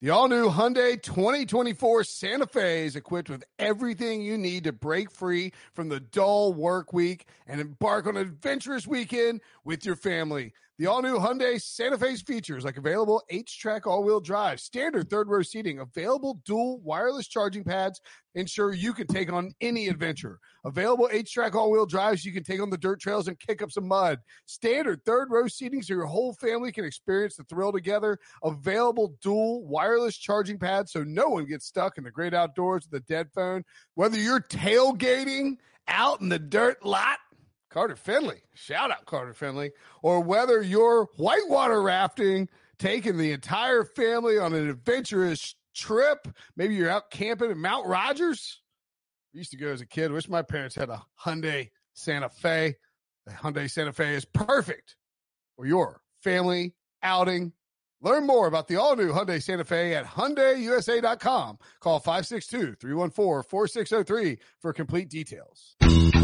The all-new Hyundai 2024 Santa Fe is equipped with everything you need to break free from the dull work week and embark on an adventurous weekend with your family. The all-new Hyundai Santa Fe's features like available H-Track all-wheel drive, standard third-row seating, available dual wireless charging pads, ensure you can take on any adventure. Available H-Track all-wheel drives, you can take on the dirt trails and kick up some mud. Standard third-row seating so your whole family can experience the thrill together. Available dual wireless charging pads so no one gets stuck in the great outdoors with a dead phone. Whether you're tailgating out in the dirt lot, Carter Finley, shout out Carter Finley, or whether you're whitewater rafting, taking the entire family on an adventurous trip, maybe you're out camping at Mount Rogers. I used to go as a kid. Wish my parents had a Hyundai Santa Fe. The Hyundai Santa Fe is perfect for your family outing. Learn more about the all-new Hyundai Santa Fe at HyundaiUSA.com. Call 562-314-4603 for complete details.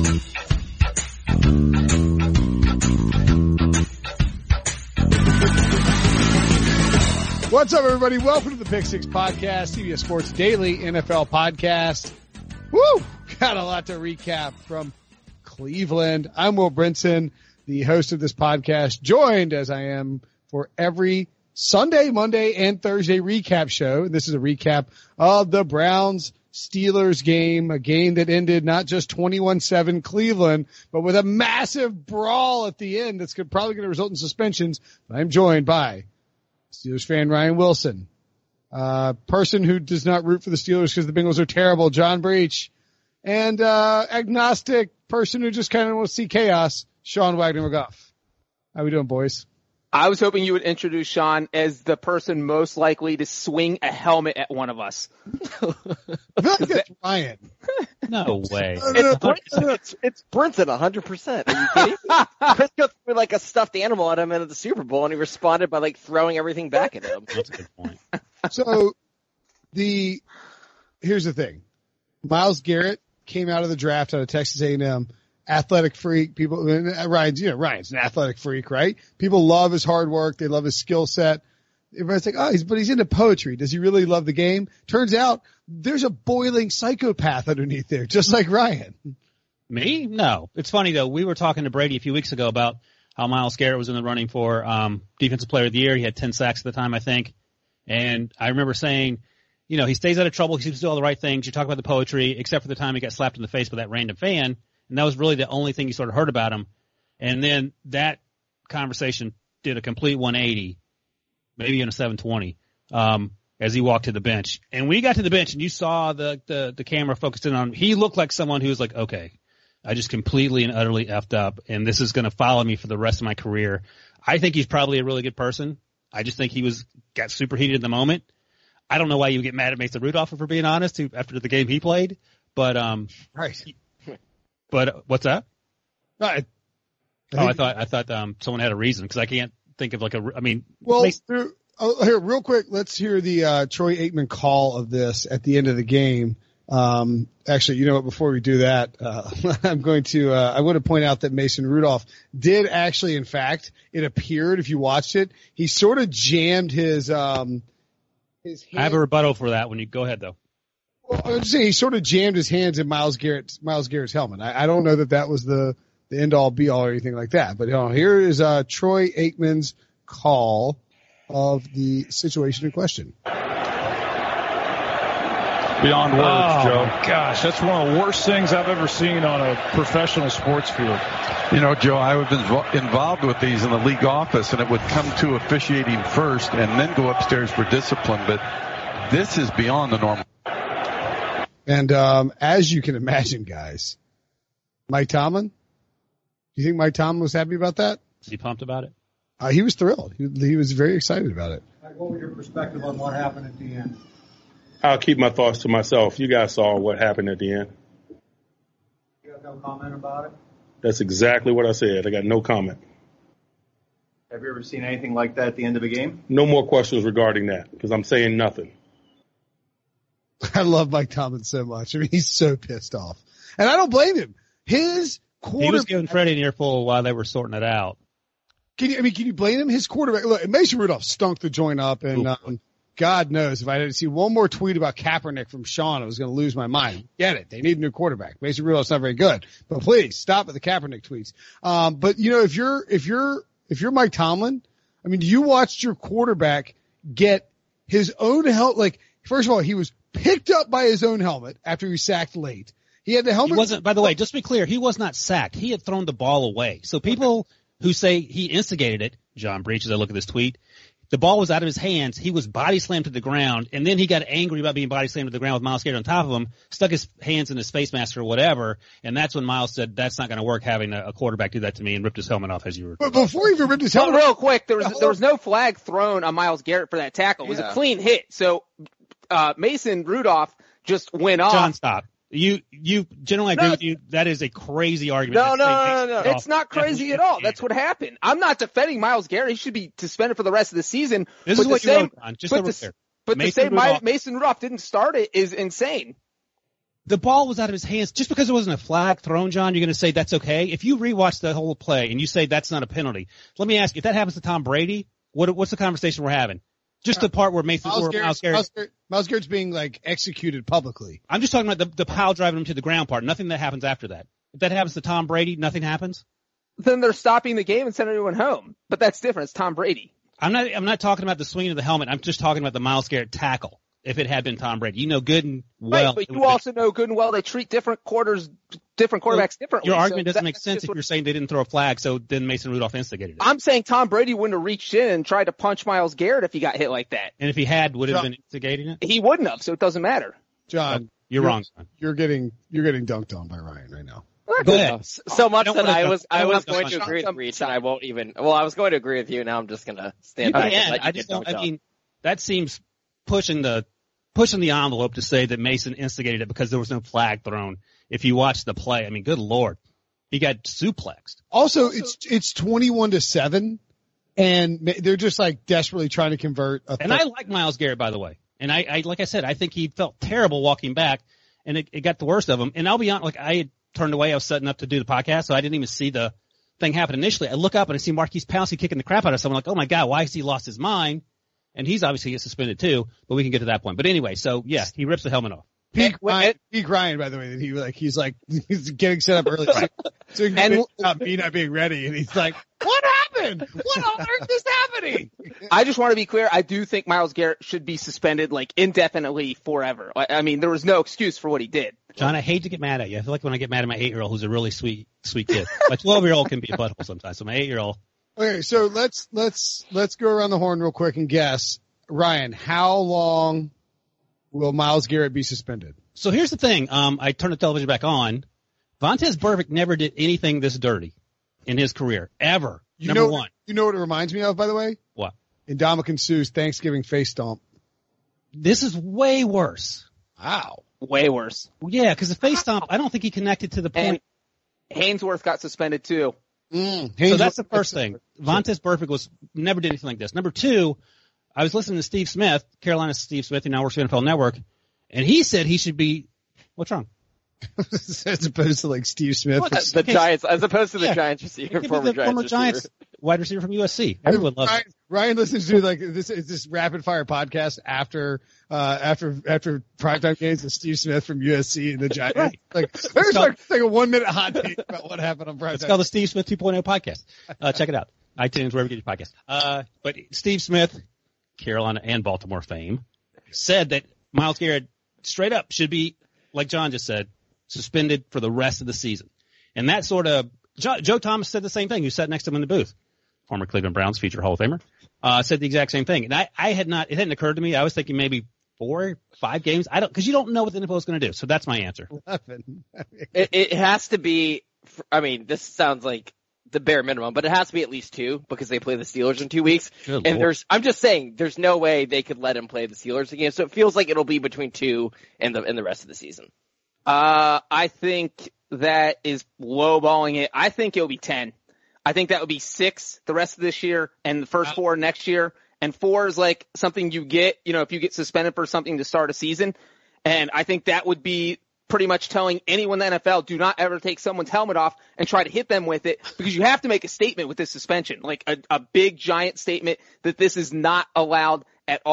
What's up, everybody? Welcome to the Pick Six Podcast, CBS Sports Daily NFL Podcast. Woo! Got a lot to recap from Cleveland. I'm Will Brinson, the host of this podcast, joined as I am for every Sunday, Monday, and Thursday recap show. This is a recap of the Browns-Steelers game, a game that ended not just 21-7 Cleveland, but with a massive brawl at the end that's probably going to result in suspensions. But I'm joined by Steelers fan Ryan Wilson, person who does not root for the Steelers because the Bengals are terrible, John Breach, and agnostic person who just kind of wants to see chaos, Sean Wagner-McGough. How we doing, boys? I was hoping you would introduce Sean as the person most likely to swing a helmet at one of us. I feel like that's Ryan. No way. It's Brinson 100%. Are you kidding me? Chris threw like a stuffed animal at him at the Super Bowl, and he responded by like throwing everything back at him. That's a good point. So here's the thing. Myles Garrett came out of the draft out of Texas A&M. Athletic freak. People, Ryan's an athletic freak, right? People love his hard work. They love his skill set. Everybody's like, but he's into poetry. Does he really love the game? Turns out there's a boiling psychopath underneath there, just like Ryan. Me? No. It's funny though. We were talking to Brady a few weeks ago about how Myles Garrett was in the running for, defensive player of the year. He had 10 sacks at the time, I think. And I remember saying, he stays out of trouble. He seems to do all the right things. You talk about the poetry, except for the time he got slapped in the face by that random fan. And that was really the only thing you sort of heard about him. And then that conversation did a complete 180, maybe in a 720, as he walked to the bench. And when he got to the bench and you saw the camera focused in on him, he looked like someone who was like, okay, I just completely and utterly effed up, and this is going to follow me for the rest of my career. I think he's probably a really good person. I just think he got superheated in the moment. I don't know why you would get mad at Mason Rudolph, for being honest, after the game he played. But right. But what's that? I thought someone had a reason, because I can't think of here real quick. Let's hear the Troy Aikman call of this at the end of the game. Actually, you know what? Before we do that, I want to point out that Mason Rudolph did actually, in fact, it appeared if you watched it, he sort of jammed his hand. I have a rebuttal for that when you go ahead though. Well, I was just saying he sort of jammed his hands in Myles Garrett's helmet. I don't know that was the end all be all or anything like that. But here is Troy Aikman's call of the situation in question. Beyond words, Joe. Gosh, that's one of the worst things I've ever seen on a professional sports field. Joe, I have been involved with these in the league office, and it would come to officiating first and then go upstairs for discipline. But this is beyond the normal. And as you can imagine, guys, Mike Tomlin, do you think Mike Tomlin was happy about that? Was he pumped about it? He was thrilled. He was very excited about it. What was your perspective on what happened at the end? I'll keep my thoughts to myself. You guys saw what happened at the end. You have no comment about it? That's exactly what I said. I got no comment. Have you ever seen anything like that at the end of a game? No more questions regarding that, because I'm saying nothing. I love Mike Tomlin so much. I mean, he's so pissed off. And I don't blame him. His quarterback. He was giving Freddie an earful while they were sorting it out. Can you blame him? His quarterback, look, Mason Rudolph stunk the joint up and God knows if I didn't see one more tweet about Kaepernick from Sean, I was going to lose my mind. Get it. They need a new quarterback. Mason Rudolph's not very good, but please stop with the Kaepernick tweets. But if you're Mike Tomlin, I mean, you watched your quarterback get his own helmet. Like, first of all, he was picked up by his own helmet after he was sacked late. He had the helmet. He wasn't, by the way, just to be clear, he was not sacked. He had thrown the ball away. So people who say he instigated it, John Breach, as I look at this tweet, the ball was out of his hands. He was body slammed to the ground, and then he got angry about being body slammed to the ground with Myles Garrett on top of him, stuck his hands in his face mask or whatever, and that's when Myles said, that's not going to work having a quarterback do that to me, and ripped his helmet off as you were. But before he even ripped his helmet real quick, there was no flag thrown on Myles Garrett for that tackle. It was a clean hit. So Mason Rudolph just went off. John, stop. You generally agree with you. That is a crazy argument. No. It's not crazy at all. That's what happened. I'm not defending Myles Garrett. He should be suspended for the rest of the season. This is what you wrote on. Just over there. But to say Mason Rudolph didn't start it is insane. The ball was out of his hands. Just because there wasn't a flag thrown, John, you're going to say that's okay? If you rewatch the whole play and you say that's not a penalty, let me ask you, if that happens to Tom Brady, what's the conversation we're having? Just the part where Myles Garrett's being like executed publicly. I'm just talking about the pile driving him to the ground part. Nothing that happens after that. If that happens to Tom Brady, nothing happens. Then they're stopping the game and sending everyone home. But that's different. It's Tom Brady. I'm not talking about the swinging of the helmet. I'm just talking about the Myles Garrett tackle. If it had been Tom Brady, you know good and well. Right, but you also know good and well they treat different quarterbacks differently. Your argument doesn't make sense if you're saying they didn't throw a flag, so then Mason Rudolph instigated it. I'm saying Tom Brady wouldn't have reached in and tried to punch Myles Garrett if he got hit like that. And if he had, would have been instigating it? He wouldn't have, so it doesn't matter. John, you're wrong, John. You're getting dunked on by Ryan right now. Go ahead. So much that I was going to agree with Reach, and I won't even. Well, I was going to agree with you. Now I'm just going to stand back and let you get dunked on. I mean, that seems pushing the envelope to say that Mason instigated it because there was no flag thrown. If you watch the play, I mean, good Lord, he got suplexed. Also, it's 21-7, and they're just like desperately trying to convert. And I like Myles Garrett, by the way. And I like I said, I think he felt terrible walking back, and it got the worst of him. And I'll be honest, like I had turned away. I was setting up to do the podcast, so I didn't even see the thing happen initially. I look up and I see Marquise Pouncey kicking the crap out of someone. Like, oh my God, why has he lost his mind? And he's obviously get suspended too, but we can get to that point. But anyway, so yeah, he rips the helmet off. Peak Ryan, by the way, that he's getting set up early. So he can not being ready, and he's like, what happened? What on earth is happening? I just want to be clear. I do think Myles Garrett should be suspended like indefinitely forever. I mean, there was no excuse for what he did. John, I hate to get mad at you. I feel like when I get mad at my 8-year-old, who's a really sweet kid. My 12-year-old can be a butthole sometimes. So my 8-year-old. Okay, so let's go around the horn real quick and guess, Ryan, how long will Myles Garrett be suspended? So here's the thing. I turned the television back on. Vontaze Burfict never did anything this dirty in his career, ever. Number one. You know what it reminds me of, by the way? What? Ndamukong Suh's Thanksgiving face stomp. This is way worse. Wow. Way worse. Yeah, because the face stomp, I don't think he connected to the point. And Hainsworth got suspended too. So that's the first thing. Vontaze Burfict never did anything like this. Number two, I was listening to Steve Smith, Carolina's Steve Smith, who now works for NFL Network, and he said he should be. What's wrong? As opposed to like Steve Smith, the Giants, as opposed to the Giants receiver, former Giants wide receiver from USC. Everyone loves him. Ryan listens to like this rapid fire podcast after primetime games with Steve Smith from USC and the Giants. Right. Like there's like a 1 minute hot take about what happened on primetime. It's called the Steve Smith 2.0 podcast. Check it out. iTunes, wherever you get your podcast. But Steve Smith, Carolina and Baltimore fame, said that Myles Garrett straight up should be, like John just said, suspended for the rest of the season. And that sort of Joe Thomas said the same thing, who sat next to him in the booth. Former Cleveland Browns future Hall of Famer, said the exact same thing. And it hadn't occurred to me. I was thinking maybe 4 or 5 games. Because you don't know what the NFL is going to do. So that's my answer. It has to be, I mean, this sounds like the bare minimum, but it has to be at least 2 because they play the Steelers in 2 weeks. Good and Lord. I'm just saying, there's no way they could let him play the Steelers again. So it feels like it'll be between 2 and the rest of the season. I think that is lowballing it. I think it'll be 10. I think that would be 6 the rest of this year and the first 4 next year. And 4 is like something you get, if you get suspended for something to start a season. And I think that would be pretty much telling anyone in the NFL, do not ever take someone's helmet off and try to hit them with it, because you have to make a statement with this suspension, like a big giant statement that this is not allowed at all.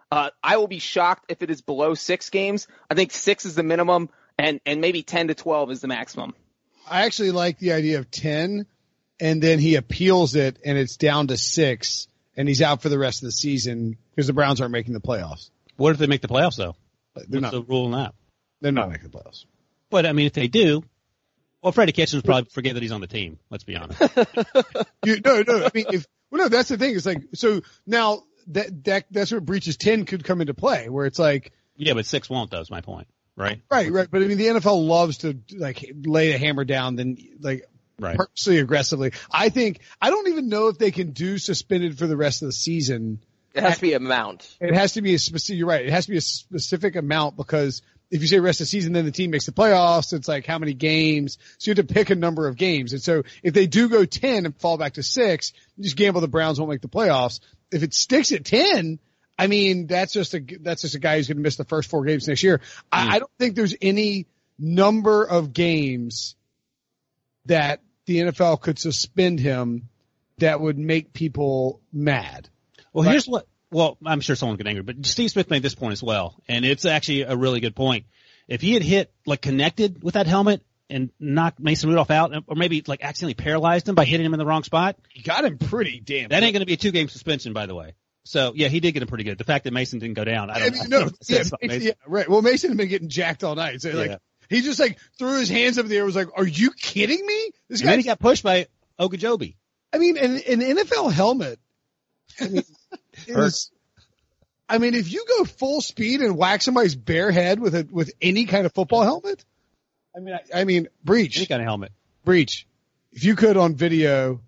I will be shocked if it is below 6 games. I think 6 is the minimum, and maybe 10 to 12 is the maximum. I actually like the idea of 10, and then he appeals it, and it's down to 6, and he's out for the rest of the season because the Browns aren't making the playoffs. What if they make the playoffs, though? They're What's not. the rule in that? They're not making the playoffs. But, I mean, if they do, well, Freddie Kitchens probably forget that he's on the team. Let's be honest. No. I mean, that's the thing. It's like, so now that's where breaches 10 could come into play, where it's like. Yeah, but 6 won't, though, is my point. Right. Right. But I mean, the NFL loves to like lay the hammer down, then like purposely aggressively. I don't even know if they can do suspended for the rest of the season. It has to be amount. It has to be a specific. You're right. It has to be a specific amount, because if you say rest of the season, then the team makes the playoffs. It's like how many games? So you have to pick a number of games. And so if they do go 10 and fall back to 6, you just gamble the Browns won't make the playoffs. If it sticks at 10, I mean, that's just a guy who's going to miss the first 4 games next year. I don't think there's any number of games that the NFL could suspend him that would make people mad. Well, I'm sure someone get angry, but Steve Smith made this point as well, and it's actually a really good point. If he had hit, like, connected with that helmet and knocked Mason Rudolph out, or maybe, like, accidentally paralyzed him by hitting him in the wrong spot. He got him pretty damn. That ain't going to be a 2-game suspension, by the way. So, yeah, he did get him pretty good. The fact that Mason didn't go down, I don't know. Yeah, right. Well, Mason had been getting jacked all night. So, like, he just, like, threw his hands up in the air and was like, are you kidding me? This guy. And then he got pushed by Ogunjobi. I mean, an NFL helmet, I mean, if you go full speed and whack somebody's bare head with any kind of football helmet, I mean, breach. Any kind of helmet. Breach. If you could on video,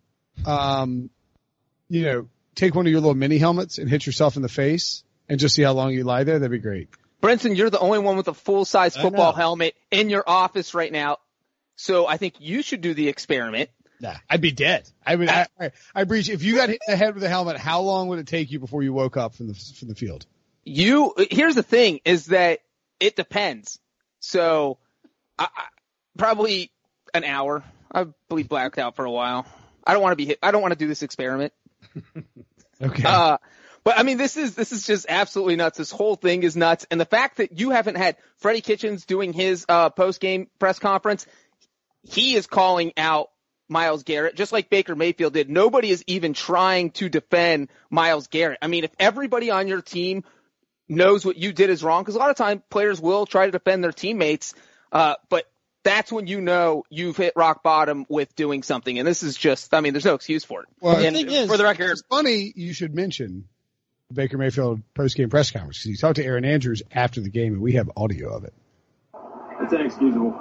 take one of your little mini helmets and hit yourself in the face and just see how long you lie there, that'd be great. Brinson, you're the only one with a full-size football helmet in your office right now, so I think you should do the experiment. Nah, I'd be dead. I breach. If you got hit in the head with a helmet, how long would it take you before you woke up from the field? Here's the thing, is that it depends. So, probably an hour. I believe blacked out for a while. I don't want to be hit. I don't want to do this experiment. Okay. But I mean, this is just absolutely nuts. This whole thing is nuts. And the fact that you haven't had Freddie Kitchens doing his post-game press conference, he is calling out Myles Garrett, just like Baker Mayfield did. Nobody is even trying to defend Myles Garrett. I mean, if everybody on your team knows what you did is wrong, because a lot of times players will try to defend their teammates, but that's when you know you've hit rock bottom with doing something. And this is just, I mean, there's no excuse for it. Well, and for the record, it's funny you should mention the Baker Mayfield post-game press conference, because he talked to Aaron Andrews after the game, and we have audio of it. It's inexcusable.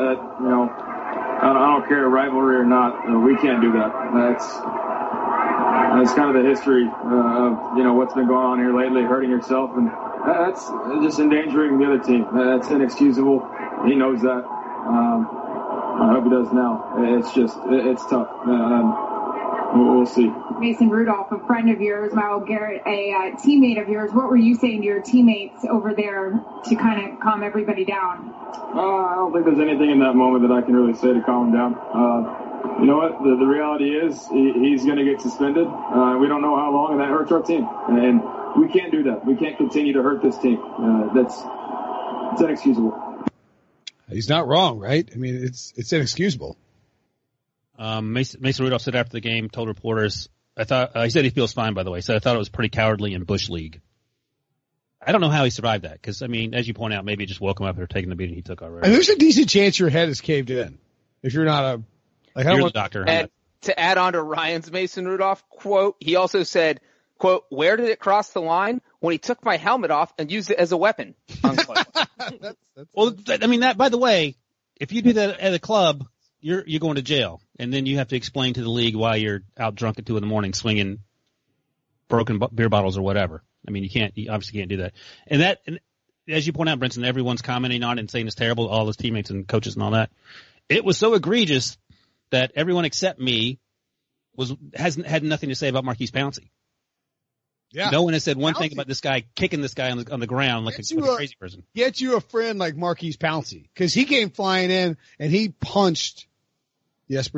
I don't care, rivalry or not. We can't do that. That's kind of the history of what's been going on here lately, hurting yourself, and that's just endangering the other team. That's inexcusable. He knows that. I hope he does now. It's tough. We'll see. Mason Rudolph, a friend of yours, Myles Garrett, a teammate of yours. What were you saying to your teammates over there to kind of calm everybody down? I don't think there's anything in that moment that I can really say to calm him down. You know what? The reality is he's going to get suspended. We don't know how long, and that hurts our team. And we can't do that. We can't continue to hurt this team. It's inexcusable. He's not wrong, right? I mean, it's inexcusable. Mason Rudolph said after the game, told reporters, he said he feels fine, by the way. He said, I thought it was pretty cowardly in Bush League. I don't know how he survived that, because, I mean, as you point out, maybe it just woke him up after taking the beating he took already. And there's a decent chance your head is caved in. If you're not you're the doctor. And to add on to Ryan's Mason Rudolph quote, he also said, quote, where did it cross the line? When he took my helmet off and used it as a weapon, unquote. Well, I mean, that, by the way, if you do that at a club, you're going to jail, and then you have to explain to the league why you're out drunk at 2 a.m. swinging broken beer bottles or whatever. I mean, you obviously can't do that. And as you point out, Brinson, everyone's commenting on it and saying it's terrible, all his teammates and coaches and all that. It was so egregious that everyone except me had nothing to say about Marquise Pouncey. Yeah. No one has said one thing about this guy kicking this guy on the ground like a crazy person. Get you a friend like Marquise Pouncey, because he came flying in and he punched. Yes, Breach?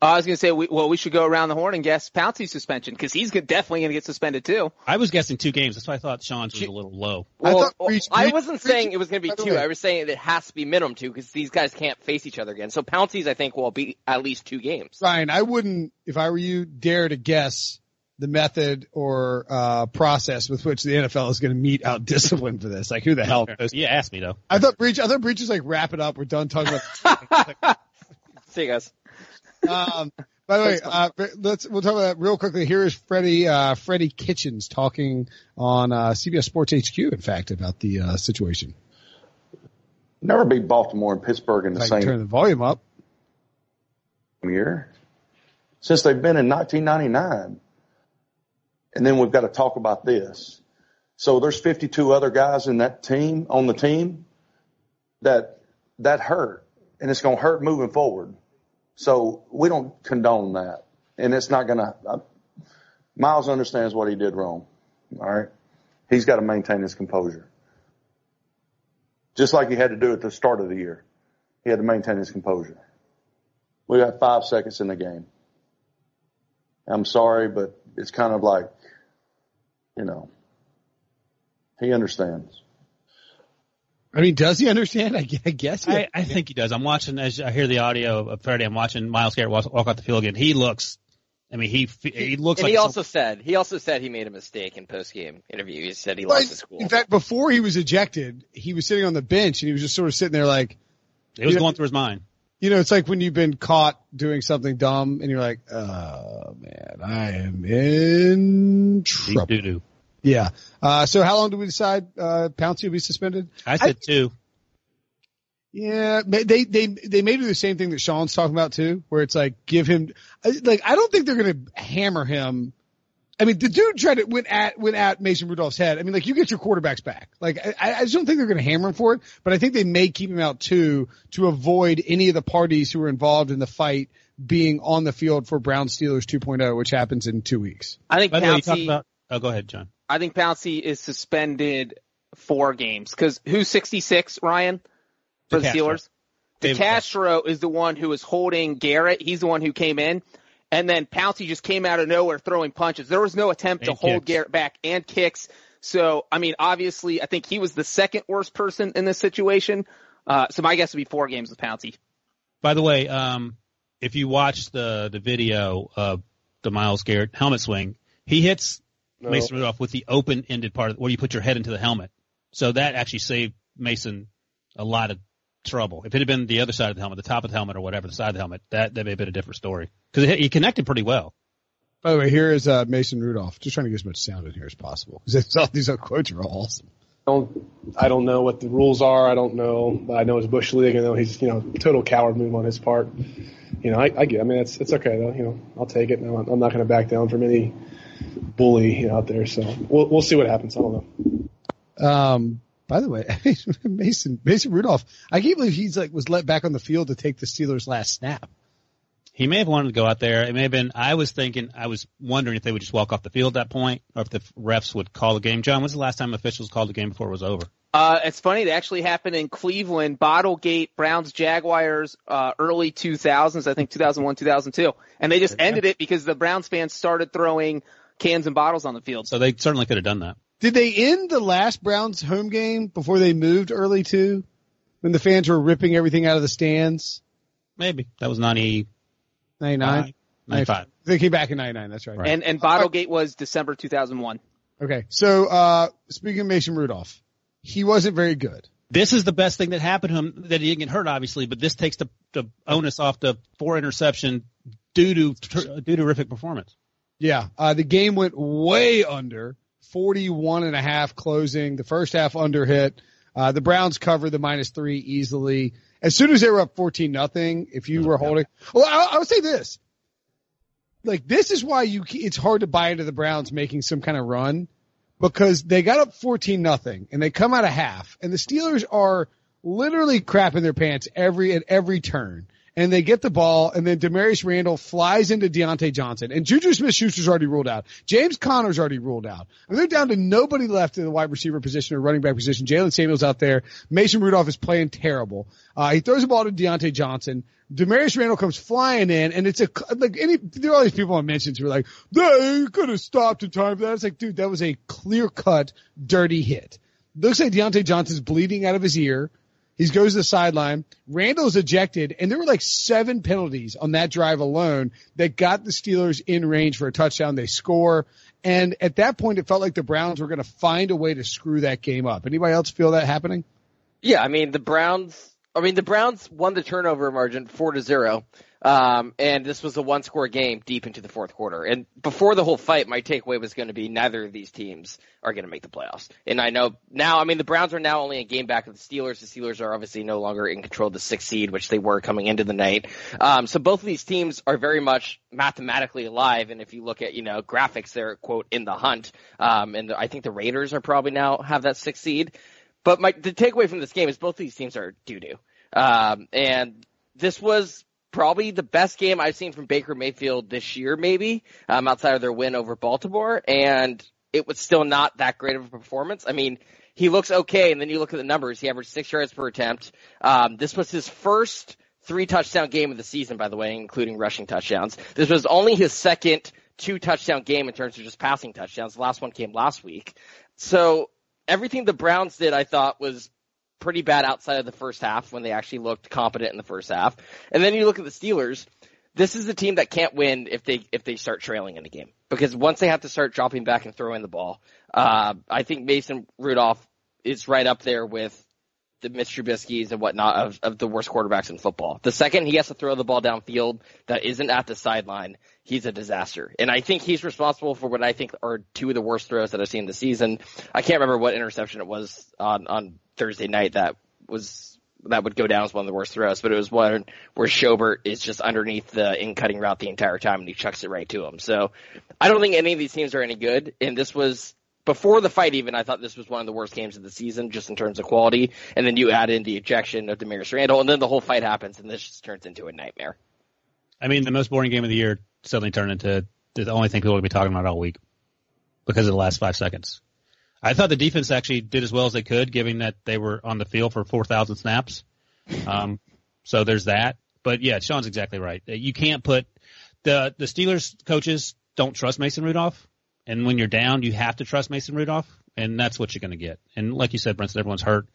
I was going to say, we should go around the horn and guess Pouncey's suspension because he's definitely going to get suspended too. I was guessing 2 games. That's why I thought Sean's was a little low. Well, I wasn't saying it was going to be 2. I was saying it has to be minimum 2 because these guys can't face each other again. So Pouncey's, I think, will be at least 2 games. Ryan, I wouldn't, if I were you, dare to guess the method or process with which the NFL is going to mete out discipline for this. Like, who the hell knows? Yeah, ask me though. I thought Breach was like, wrap it up. We're done talking about. See you guys. By the way, we'll talk about that real quickly. Here is Freddie Kitchens talking on CBS Sports HQ, in fact, about the situation. Never beat Baltimore and Pittsburgh in the same. Turn the volume up. Year since they've been in 1999, and then we've got to talk about this. So there's 52 other guys in that team on the team that hurt, and it's going to hurt moving forward. So we don't condone that. And it's not going to – Miles understands what he did wrong, all right? He's got to maintain his composure. Just like he had to do at the start of the year. He had to maintain his composure. We got 5 seconds in the game. I'm sorry, but it's kind of like, he understands. I mean, does he understand? I guess. I think he does. I'm watching, as I hear the audio of Freddie, I'm watching Myles Garrett walk out the field again. He looks, he looks and like. He also said he made a mistake in post-game interview. He said he lost his cool. In fact, before he was ejected, he was sitting on the bench and he was just sort of sitting there like. It was going through his mind. It's like when you've been caught doing something dumb and you're like, oh man, I am in trouble. Doo-doo. Yeah. So how long do we decide Pouncey will be suspended? I said 2. Yeah, they may do the same thing that Sean's talking about too, where it's like give him like I don't think they're going to hammer him. I mean, the dude went at Mason Rudolph's head. I mean, like you get your quarterbacks back. Like I just don't think they're going to hammer him for it, but I think they may keep him out too to avoid any of the parties who were involved in the fight being on the field for Browns Steelers 2.0, which happens in 2 weeks. I think Pouncey. Go ahead, John. I think Pouncey is suspended 4 games because who's 66, Ryan, for the Steelers? DeCastro is the one who was holding Garrett. He's the one who came in. And then Pouncey just came out of nowhere throwing punches. There was no attempt to hold Garrett back and kicks. So, I mean, obviously, I think he was the second worst person in this situation. So my guess would be 4 games with Pouncey. By the way, if you watch the video of the Myles Garrett helmet swing, he hits Mason Rudolph with the open-ended part where you put your head into the helmet. So that actually saved Mason a lot of trouble. If it had been the other side of the helmet, the top of the helmet or whatever, the side of the helmet, that may have been a different story. Because he connected pretty well. By the way, here is Mason Rudolph. Just trying to get as much sound in here as possible. Because all these quotes are all awesome. I don't know what the rules are. I don't know. I know it's Bush League. I know he's, total coward move on his part. I get. I mean, it's okay though. I'll take it. No, I'm not going to back down from any bully out there. So we'll see what happens. I don't know. By the way, Mason Rudolph, I can't believe he's was let back on the field to take the Steelers' last snap. He may have wanted to go out there. It may have been. I was wondering if they would just walk off the field at that point, or if the refs would call the game. John, when's the last time officials called the game before it was over? It's funny. It actually happened in Cleveland, Bottlegate, Browns, Jaguars, early 2000s, I think 2001, 2002. And they just ended it because the Browns fans started throwing cans and bottles on the field. So they certainly could have done that. Did they end the last Browns home game before they moved early too? When the fans were ripping everything out of the stands? Maybe. That was 99? 95. They came back in 99, that's right. And Bottlegate was December 2001. Okay. So, speaking of Mason Rudolph, he wasn't very good. This is the best thing that happened to him, that he didn't get hurt, obviously, but this takes the onus off the 4 interception due to terrific performance. Yeah. The game went way under, 41.5 closing. The first half under hit. The Browns covered the -3 easily. As soon as they were up 14-0, if you were holding, well, I would say this. This is why it's hard to buy into the Browns making some kind of run, because they got up 14-0 and they come out of half, and the Steelers are literally crapping their pants at every turn. and they get the ball, and then Demarius Randall flies into Deontay Johnson, and Juju Smith-Schuster's already ruled out. James Conner's already ruled out. And they're down to nobody left in the wide receiver position or running back position. Jalen Samuel's out there. Mason Rudolph is playing terrible. He throws the ball to Deontay Johnson. Demarius Randall comes flying in, and it's there are all these people I mentioned who are like, they could have stopped in time for that. It's like, dude, that was a clear-cut, dirty hit. Looks like Deontay Johnson's bleeding out of his ear. He goes to the sideline. Randall's ejected, and there were like 7 penalties on that drive alone that got the Steelers in range for a touchdown. They score, and at that point, it felt like the Browns were going to find a way to screw that game up. Anybody else feel that happening? Yeah, I mean, the Browns won the turnover margin 4-0. And this was a one-score game deep into the fourth quarter. And before the whole fight, my takeaway was going to be neither of these teams are going to make the playoffs. And I know now, I mean, the Browns are now only a game back of the Steelers. The Steelers are obviously no longer in control of the 6th seed, which they were coming into the night. So both of these teams are very much mathematically alive. And if you look at, graphics, they're, quote, in the hunt. And I think the Raiders are probably now have that 6th seed. But the takeaway from this game is both of these teams are doo-doo. And this was probably the best game I've seen from Baker Mayfield this year, maybe, outside of their win over Baltimore. And it was still not that great of a performance. I mean, he looks okay, and then you look at the numbers. He averaged 6 yards per attempt. This was his first 3-touchdown game of the season, by the way, including rushing touchdowns. This was only his second 2-touchdown game in terms of just passing touchdowns. The last one came last week. So everything the Browns did, I thought, was pretty bad outside of the first half when they actually looked competent in the first half. And then you look at the Steelers. This is a team that can't win if they start trailing in a game, because once they have to start dropping back and throwing the ball, I think Mason Rudolph is right up there with the Mitch Trubisky's and whatnot of the worst quarterbacks in football. The second he has to throw the ball downfield that isn't at the sideline, he's a disaster. And I think he's responsible for what I think are 2 of the worst throws that I've seen this season. I can't remember what interception it was on Thursday night that would go down as one of the worst throws, but it was one where Schobert is just underneath the in-cutting route the entire time, and he chucks it right to him. So I don't think any of these teams are any good, and this was before the fight even, I thought this was one of the worst games of the season just in terms of quality, and then you add in the ejection of Demarius Randall, and then the whole fight happens, and this just turns into a nightmare. I mean, the most boring game of the year suddenly turned into the only thing people will be talking about all week because of the last 5 seconds. I thought the defense actually did as well as they could, given that they were on the field for 4,000 snaps. So there's that. But, yeah, Sean's exactly right. You can't put the Steelers coaches don't trust Mason Rudolph. And when you're down, you have to trust Mason Rudolph, and that's what you're going to get. And like you said, Brinson, everyone's hurt.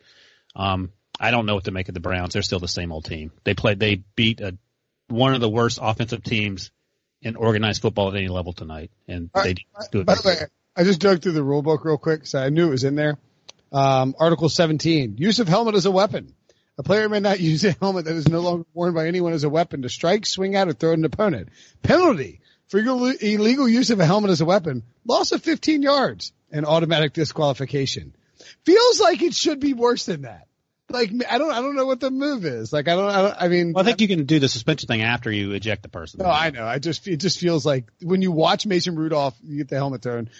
I don't know what to make of the Browns. They're still the same old team. They beat one of the worst offensive teams in organized football at any level tonight, and they do it. By the way, I just dug through the rule book real quick, so I knew it was in there. Article 17, use of helmet as a weapon. A player may not use a helmet that is no longer worn by anyone as a weapon to strike, swing at, or throw at an opponent. Penalty for illegal use of a helmet as a weapon, loss of 15 yards, and automatic disqualification. Feels like it should be worse than that. Like, I don't know what the move is. Like, I mean, well, I think you can do the suspension thing after you eject the person. No, I know. It just feels like when you watch Mason Rudolph, you get the helmet thrown.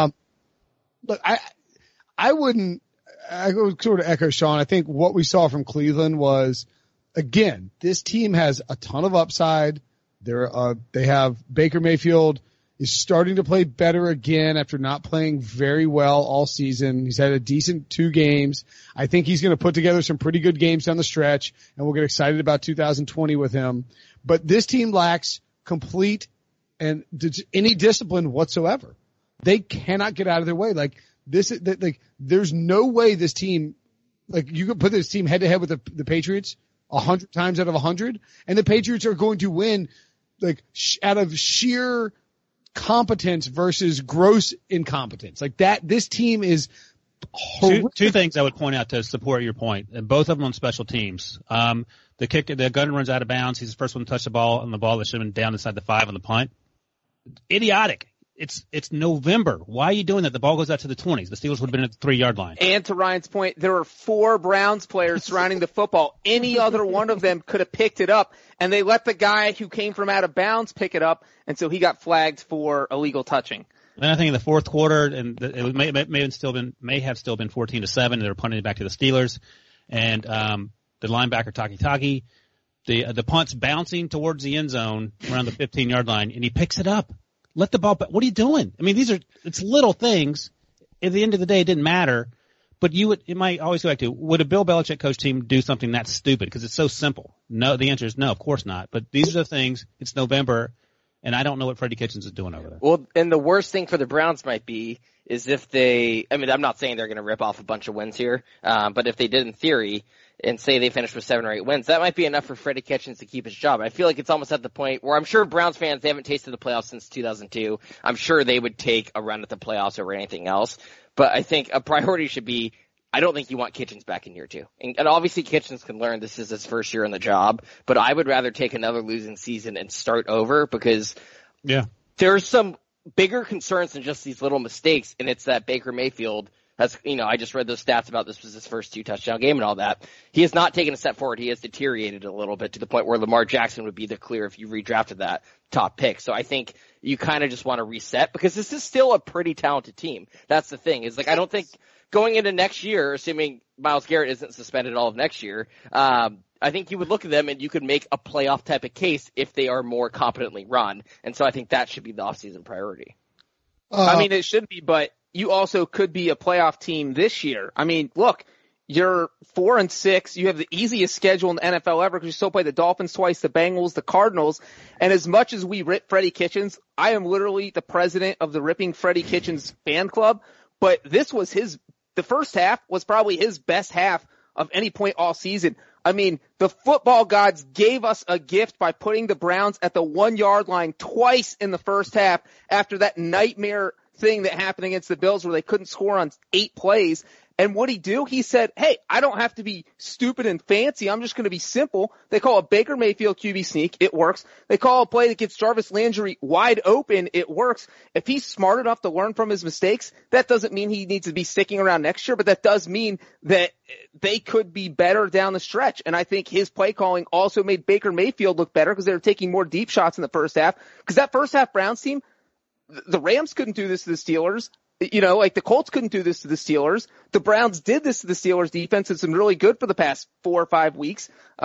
Look, I would sort of echo Sean. I think what we saw from Cleveland was, again, this team has a ton of upside. They have Baker Mayfield is starting to play better again after not playing very well all season. He's had a decent 2 games. I think he's going to put together some pretty good games down the stretch, and we'll get excited about 2020 with him. But this team lacks complete and any discipline whatsoever. They cannot get out of their way. There's no way this team, you could put this team head to head with the Patriots 100 times out of 100, and the Patriots are going to win out of sheer competence versus gross incompetence. This team is horrific. Two things I would point out to support your point, and both of them on special teams. The gunner runs out of bounds. He's the first one to touch the ball, and the ball that should have been down inside the 5 on the punt. Idiotic. It's November. Why are you doing that? The ball goes out to the 20s. The Steelers would have been at the 3-yard line. And to Ryan's point, there were 4 Browns players surrounding the football. Any other one of them could have picked it up, and they let the guy who came from out of bounds pick it up, and so he got flagged for illegal touching. And I think in the fourth quarter, and it may have still been 14-7, and they were punting it back to the Steelers, and the linebacker Taki The punt's bouncing towards the end zone around the 15-yard line, and he picks it up. Let the ball. What are you doing? I mean, it's little things. At the end of the day, it didn't matter. But it might always go back to, would a Bill Belichick coach team do something that stupid? Because it's so simple. No, the answer is no, of course not. But these are the things. It's November, and I don't know what Freddie Kitchens is doing over there. Well, and the worst thing for the Browns might be is if I'm not saying they're going to rip off a bunch of wins here, but if they did in theory and say they finished with 7 or 8 wins, that might be enough for Freddie Kitchens to keep his job. I feel like it's almost at the point where I'm sure Browns fans, they haven't tasted the playoffs since 2002. I'm sure they would take a run at the playoffs over anything else. But I think a priority should be, I don't think you want Kitchens back in year 2. And obviously Kitchens can learn this is his first year on the job, but I would rather take another losing season and start over because there's some bigger concerns than just these little mistakes, and it's that Baker Mayfield has, I just read those stats about this was his first 2-touchdown game and all that. He has not taken a step forward. He has deteriorated a little bit to the point where Lamar Jackson would be the clear if you redrafted that top pick. So I think you kind of just want to reset because this is still a pretty talented team. That's the thing. Is I don't think going into next year, assuming Myles Garrett isn't suspended all of next year, I think you would look at them and you could make a playoff type of case if they are more competently run. And so I think that should be the offseason priority. I mean, it should be, but you also could be a playoff team this year. I mean, look, you're 4-6. You have the easiest schedule in the NFL ever because you still play the Dolphins twice, the Bengals, the Cardinals. And as much as we rip Freddie Kitchens, I am literally the president of the Ripping Freddie Kitchens fan club. But this was the first half was probably his best half of any point all season. I mean, the football gods gave us a gift by putting the Browns at the 1-yard line twice in the first half after that nightmare thing that happened against the Bills where they couldn't score on 8 plays. And what'd he do? He said, hey, I don't have to be stupid and fancy. I'm just going to be simple. They call a Baker Mayfield QB sneak. It works. They call a play that gets Jarvis Landry wide open. It works. If he's smart enough to learn from his mistakes, that doesn't mean he needs to be sticking around next year, but that does mean that they could be better down the stretch. And I think his play calling also made Baker Mayfield look better because they were taking more deep shots in the first half. Because that first half Browns team, the Rams couldn't do this to the Steelers. The Colts couldn't do this to the Steelers. The Browns did this to the Steelers defense. It's been really good for the past 4 or 5 weeks.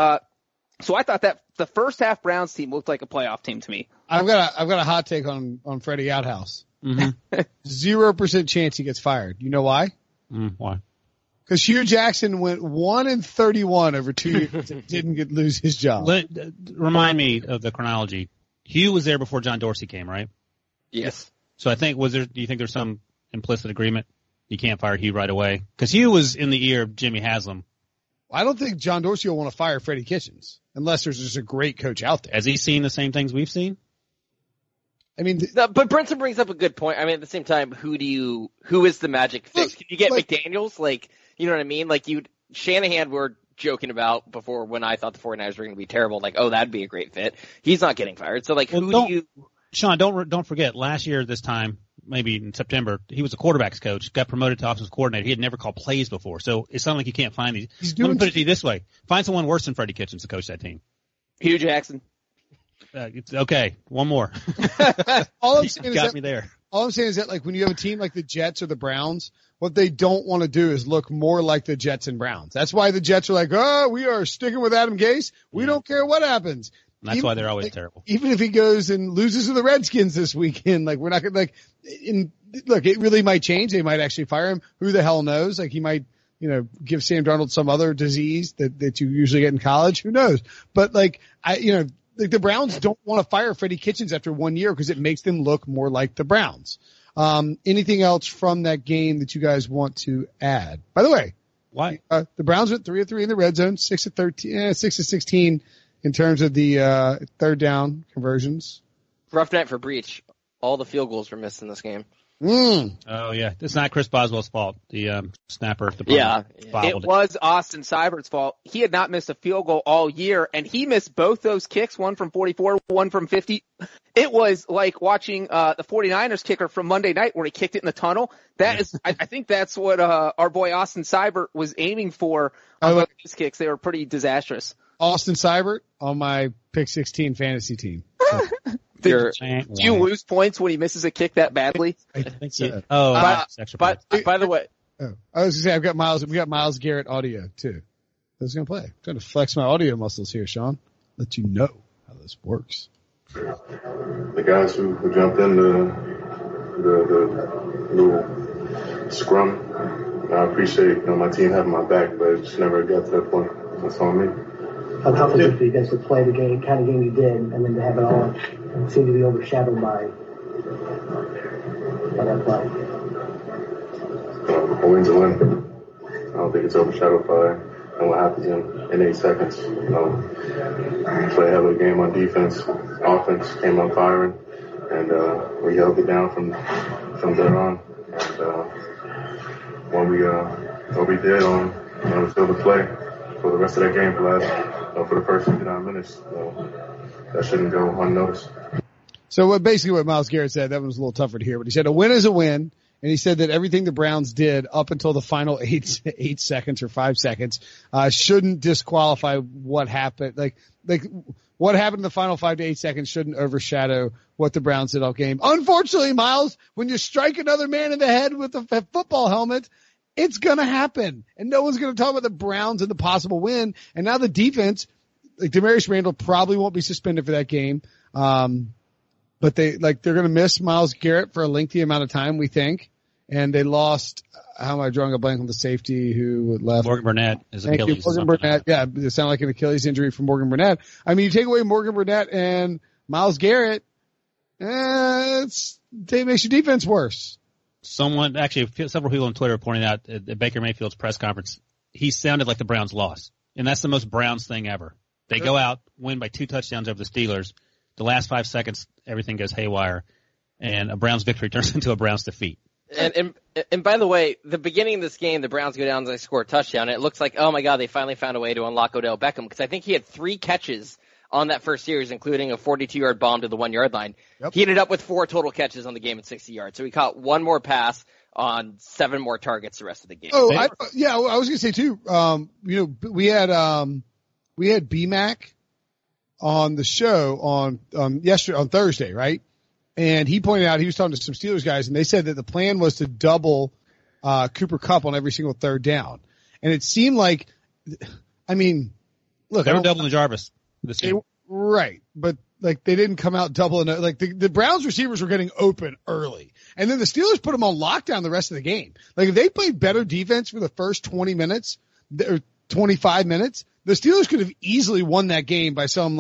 So I thought that the first half Browns team looked like a playoff team to me. I've got a hot take on Freddie Outhouse. 0% chance he gets fired. You know why? Why? Because Hugh Jackson went 1-31 over 2 years and didn't lose his job. Remind me of the chronology. Hugh was there before John Dorsey came, right? Yes. So I think do you think there's some implicit agreement? You can't fire Hugh right away because Hugh was in the ear of Jimmy Haslam. I don't think John Dorsey will want to fire Freddie Kitchens unless there's just a great coach out there. Has he seen the same things we've seen? I mean, but Brinson brings up a good point. I mean, at the same time, who is the magic fix? Can you get McDaniels? You know what I mean? Shanahan we're joking about before when I thought the 49ers were going to be terrible. That'd be a great fit. He's not getting fired. So Sean, don't forget, last year this time, maybe in September, he was a quarterback's coach, got promoted to offensive coordinator. He had never called plays before, so it's not like you can't find these. Let me put it to you this way. Find someone worse than Freddie Kitchens to coach that team. Hugh Jackson. It's okay. One more. All I'm saying is that when you have a team like the Jets or the Browns, what they don't want to do is look more like the Jets and Browns. That's why the Jets are we are sticking with Adam Gase. We don't care what happens. And that's why they're always terrible. Even if he goes and loses to the Redskins this weekend, we're not going to look, it really might change. They might actually fire him. Who the hell knows? He might, give Sam Darnold some other disease that you usually get in college. Who knows? But the Browns don't want to fire Freddie Kitchens after 1 year because it makes them look more like the Browns. Anything else from that game that you guys want to add? By the way, why the Browns went 3 of 3 in the red zone, 6 of 16 in terms of the third down conversions. Rough night for Breach. All the field goals were missed in this game. Oh yeah, it's not Chris Boswell's fault. The snapper. It was Austin Seibert's fault. He had not missed a field goal all year, and he missed both those kicks, one from 44, one from 50. It was like watching the 49ers kicker from Monday night where he kicked it in the tunnel. That is, I think that's what our boy Austin Seibert was aiming for on these kicks. They were pretty disastrous. Austin Seibert on my Pick 16 fantasy team. Do you lose points when he misses a kick that badly? I think so. By the way, I was gonna say we got Myles Garrett audio too. I was gonna play. I'm trying to flex my audio muscles here, Sean. let you know how this works. The guys who jumped in the little scrum, I appreciate my team having my back, but it just never got to that point. That's on me. How tough is it for you guys to play the kind of game you did, and then to have it all seem to be overshadowed by that play? A win's a win. I don't think it's overshadowed by what happens in 8 seconds. Play a hell of a game on defense. Offense came up firing, and we held it down from there on. And what we did on the field of play for the rest of that game for the first 59 minutes, that shouldn't go unnoticed. So what Myles Garrett said, that one was a little tougher to hear, but he said a win is a win. And he said that everything the Browns did up until the final 8 seconds or 5 seconds, shouldn't disqualify what happened. Like what happened in the final 5 to 8 seconds shouldn't overshadow what the Browns did all game. Unfortunately, Myles, when you strike another man in the head with a football helmet, it's going to happen. And no one's going to talk about the Browns and the possible win. And now the defense, like Damarious Randall probably won't be suspended for that game. But they're going to miss Myles Garrett for a lengthy amount of time, we think. And they lost, how am I drawing a blank on the safety who left? Morgan Burnett is Achilles. Morgan Burnett, yeah, it sounded like an Achilles injury from Morgan Burnett. I mean, you take away Morgan Burnett and Myles Garrett, it makes your defense worse. Several people on Twitter pointed out at Baker Mayfield's press conference, he sounded like the Browns lost. And that's the most Browns thing ever. They go out, win by 2 touchdowns over the Steelers. The last 5 seconds, everything goes haywire, and a Browns victory turns into a Browns defeat. And by the way, the beginning of this game, the Browns go down and they score a touchdown, and it looks like, oh my God, they finally found a way to unlock Odell Beckham, because I think he had 3 catches on that first series, including a 42-yard bomb to the 1-yard line. Yep. He ended up with 4 total catches on the game at 60 yards, so he caught 1 more pass on 7 more targets the rest of the game. Oh, I was going to say too, we had BMAC on the show on Thursday, right? And he pointed out, he was talking to some Steelers guys, and they said that the plan was to double Cooper Kupp on every single third down. And it seemed like, I mean, look, they were doubling Jarvis. Right, but like they didn't come out doubling. Like the Browns receivers were getting open early, and then the Steelers put them on lockdown the rest of the game. Like if they played better defense for the first 20 minutes or 25 minutes, the Steelers could have easily won that game by some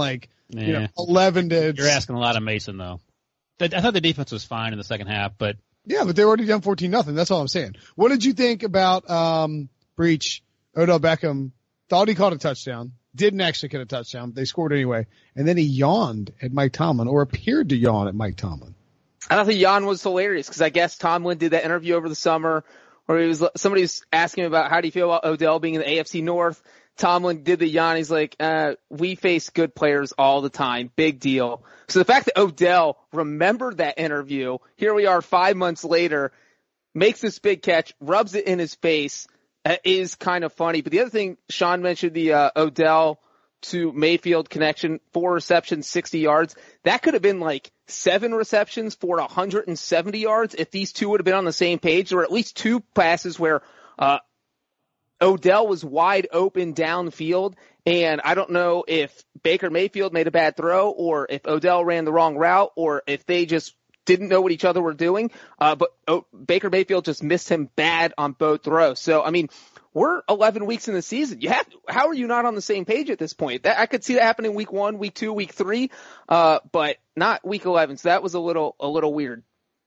11 to. You're asking a lot of Mason though. I thought the defense was fine in the second half, but yeah, but they were already down 14-0. That's all I'm saying. What did you think about Breach? Odell Beckham thought he caught a touchdown, didn't actually get a touchdown. They scored anyway, and then he yawned at Mike Tomlin, or appeared to yawn at Mike Tomlin. I thought the yawn was hilarious because I guess Tomlin did that interview over the summer where somebody was asking him about how do you feel about Odell being in the AFC North. Tomlin did the yawn. He's like, we face good players all the time. Big deal. So the fact that Odell remembered that interview, here we are 5 months later, makes this big catch, rubs it in his face, is kind of funny. But the other thing, Sean mentioned the Odell to Mayfield connection, 4 receptions, 60 yards. That could have been like 7 receptions for 170 yards if these two would have been on the same page. There were at least 2 passes where Odell was wide open downfield, and I don't know if Baker Mayfield made a bad throw or if Odell ran the wrong route or if they just didn't know what each other were doing. But Baker Mayfield just missed him bad on both throws. So, I mean, we're 11 weeks in the season. How are you not on the same page at this point? I could see that happening week 1, week 2, week 3, but not week 11. So that was a little weird.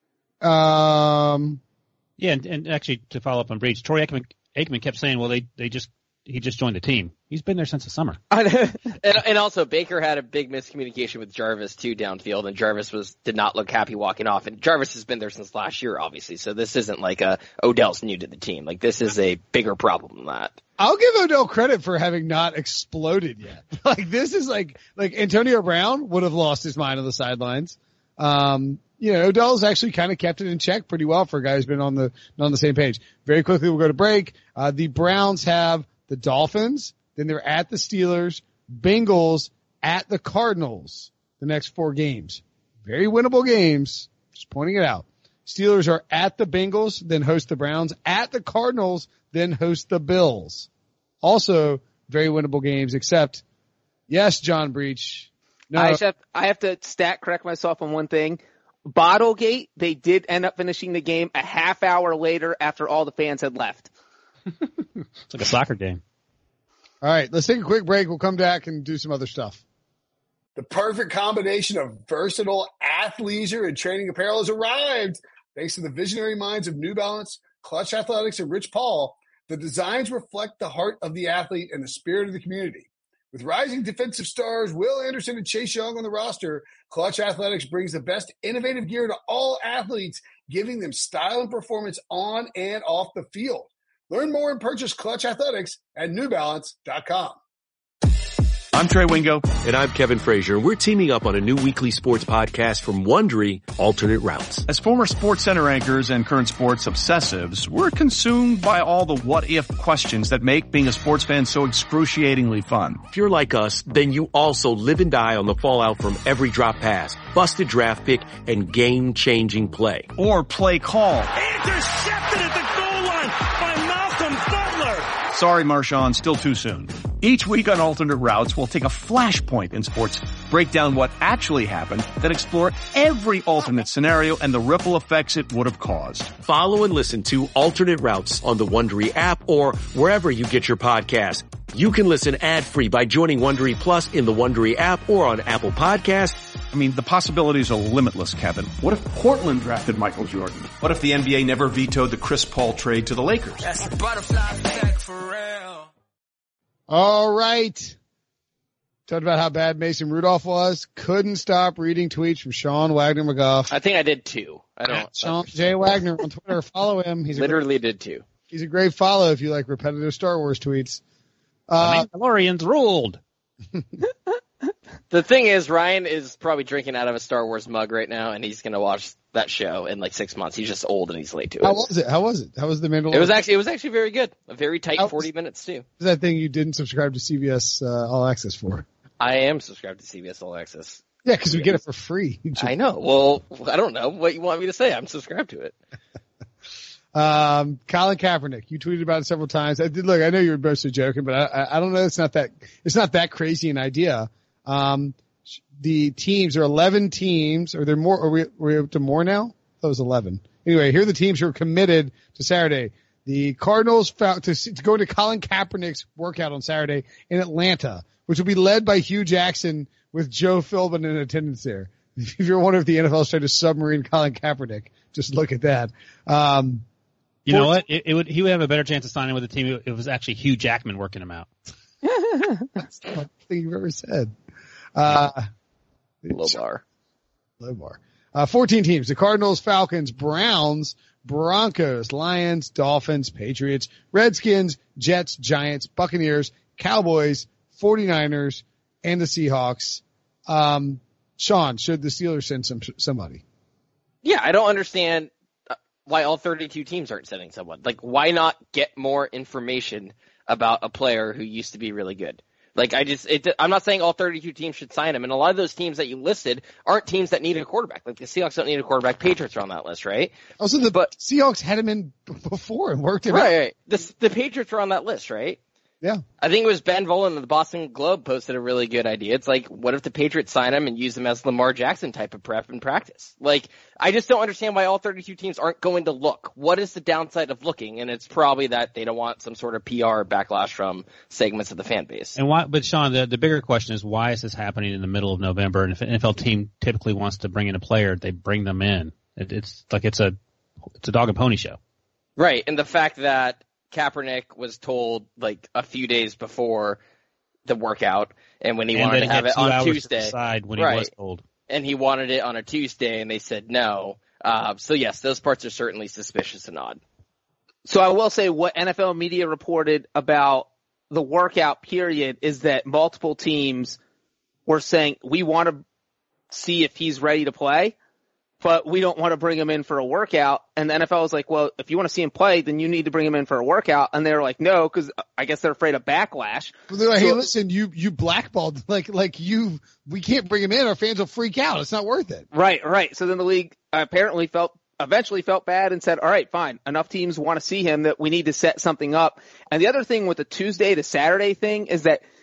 Yeah, and actually to follow up on Breach, Troy Aikman kept saying, well, he just joined the team. He's been there since the summer. and also Baker had a big miscommunication with Jarvis too downfield, and Jarvis did not look happy walking off. And Jarvis has been there since last year, obviously. So this isn't like Odell's new to the team. Like this is a bigger problem than that. I'll give Odell credit for having not exploded yet. Like this is like Antonio Brown would have lost his mind on the sidelines. Odell's actually kind of kept it in check pretty well for a guy who's been on the same page. Very quickly, we'll go to break. The Browns have the Dolphins, then they're at the Steelers, Bengals, at the Cardinals, the next 4 games. Very winnable games. Just pointing it out. Steelers are at the Bengals, then host the Browns, at the Cardinals, then host the Bills. Also, very winnable games, except, Yes, John Breach. No. I have to stat correct myself on one thing. Bottlegate, they did end up finishing the game a half hour later after all the fans had left. It's like a soccer game. All right, let's take a quick break. We'll come back and do some other stuff. The perfect combination of versatile athleisure and training apparel has arrived. Thanks to the visionary minds of New Balance, Clutch Athletics, and Rich Paul, the designs reflect the heart of the athlete and the spirit of the community. With rising defensive stars Will Anderson and Chase Young on the roster, Clutch Athletics brings the best innovative gear to all athletes, giving them style and performance on and off the field. Learn more and purchase Clutch Athletics at NewBalance.com. I'm Trey Wingo. And I'm Kevin Frazier. We're teaming up on a new weekly sports podcast from Wondery, Alternate Routes. As former Sports Center anchors and current sports obsessives, we're consumed by all the what-if questions that make being a sports fan so excruciatingly fun. If you're like us, then you also live and die on the fallout from every drop pass, busted draft pick, and game-changing play. Or play call. Intercepted at the goal line by Malcolm Butler. Sorry, Marshawn, still too soon. Each week on Alternate Routes, we'll take a flashpoint in sports, break down what actually happened, then explore every alternate scenario and the ripple effects it would have caused. Follow and listen to Alternate Routes on the Wondery app or wherever you get your podcasts. You can listen ad-free by joining Wondery Plus in the Wondery app or on Apple Podcasts. I mean, the possibilities are limitless, Kevin. What if Portland drafted Michael Jordan? What if the NBA never vetoed the Chris Paul trade to the Lakers? That's the butterfly effect for real. All right. Talked about how bad Mason Rudolph was. Couldn't stop reading tweets from Sean Wagner McGough. I think I did two. Sean J. Wagner on Twitter. Follow him. Did two. He's a great follow if you like repetitive Star Wars tweets. Mandalorians ruled. The thing is, Ryan is probably drinking out of a Star Wars mug right now, and he's going to watch that show in like 6 months. He's just old and he's late to it. How was it? How was the Mandalorian? It was actually very good. A very tight 40 minutes too. Is that thing you didn't subscribe to CBS All Access for? I am subscribed to CBS All Access. Yeah, because we get it for free. I know. Well, I don't know what you want me to say. I'm subscribed to it. Colin Kaepernick, you tweeted about it several times. I know you were mostly joking, but I don't know. It's not that crazy an idea. The teams are 11 teams. Are there more? Are we up to more now? That was 11. Anyway, here are the teams who are committed to Saturday. The Cardinals found to go to Colin Kaepernick's workout on Saturday in Atlanta, which will be led by Hugh Jackson with Joe Philbin in attendance there. If you're wondering if the NFL is trying to submarine Colin Kaepernick, just look at that. You know what? He would have a better chance of signing with the team if it was actually Hugh Jackman working him out. That's the one thing you've ever said. Low bar. 14 teams. The Cardinals, Falcons, Browns, Broncos, Lions, Dolphins, Patriots, Redskins, Jets, Giants, Buccaneers, Cowboys, 49ers, and the Seahawks. Sean, should the Steelers send somebody? Yeah, I don't understand why all 32 teams aren't sending someone. Like, why not get more information about a player who used to be really good? Like, I'm not saying all 32 teams should sign him, and a lot of those teams that you listed aren't teams that need a quarterback. Like, the Seahawks don't need a quarterback. Patriots are on that list, right? Also, Seahawks had him in before and worked it out. Right. The Patriots are on that list, right? Yeah. I think it was Ben Volen of the Boston Globe posted a really good idea. It's like, what if the Patriots sign him and use him as Lamar Jackson type of prep and practice? Like, I just don't understand why all 32 teams aren't going to look. What is the downside of looking? And it's probably that they don't want some sort of PR backlash from segments of the fan base. And why? But Sean, the bigger question is, why is this happening in the middle of November? And if an NFL team typically wants to bring in a player, they bring them in. It's a dog and pony show. Right. And the fact that Kaepernick was told like a few days before the workout, and when he wanted to have it on Tuesday, when he was told, and he wanted it on a Tuesday, and they said no. So yes, those parts are certainly suspicious and odd. So I will say what NFL media reported about the workout period is that multiple teams were saying we want to see if he's ready to play, but we don't want to bring him in for a workout. And the NFL was like, well, if you want to see him play, then you need to bring him in for a workout. And they were like, no, because I guess they're afraid of backlash. Well, they're like, hey, listen, you blackballed, we can't bring him in. Our fans will freak out. It's not worth it. Right. So then the league apparently eventually felt bad and said, all right, fine. Enough teams want to see him that we need to set something up. And the other thing with the Tuesday to Saturday thing is that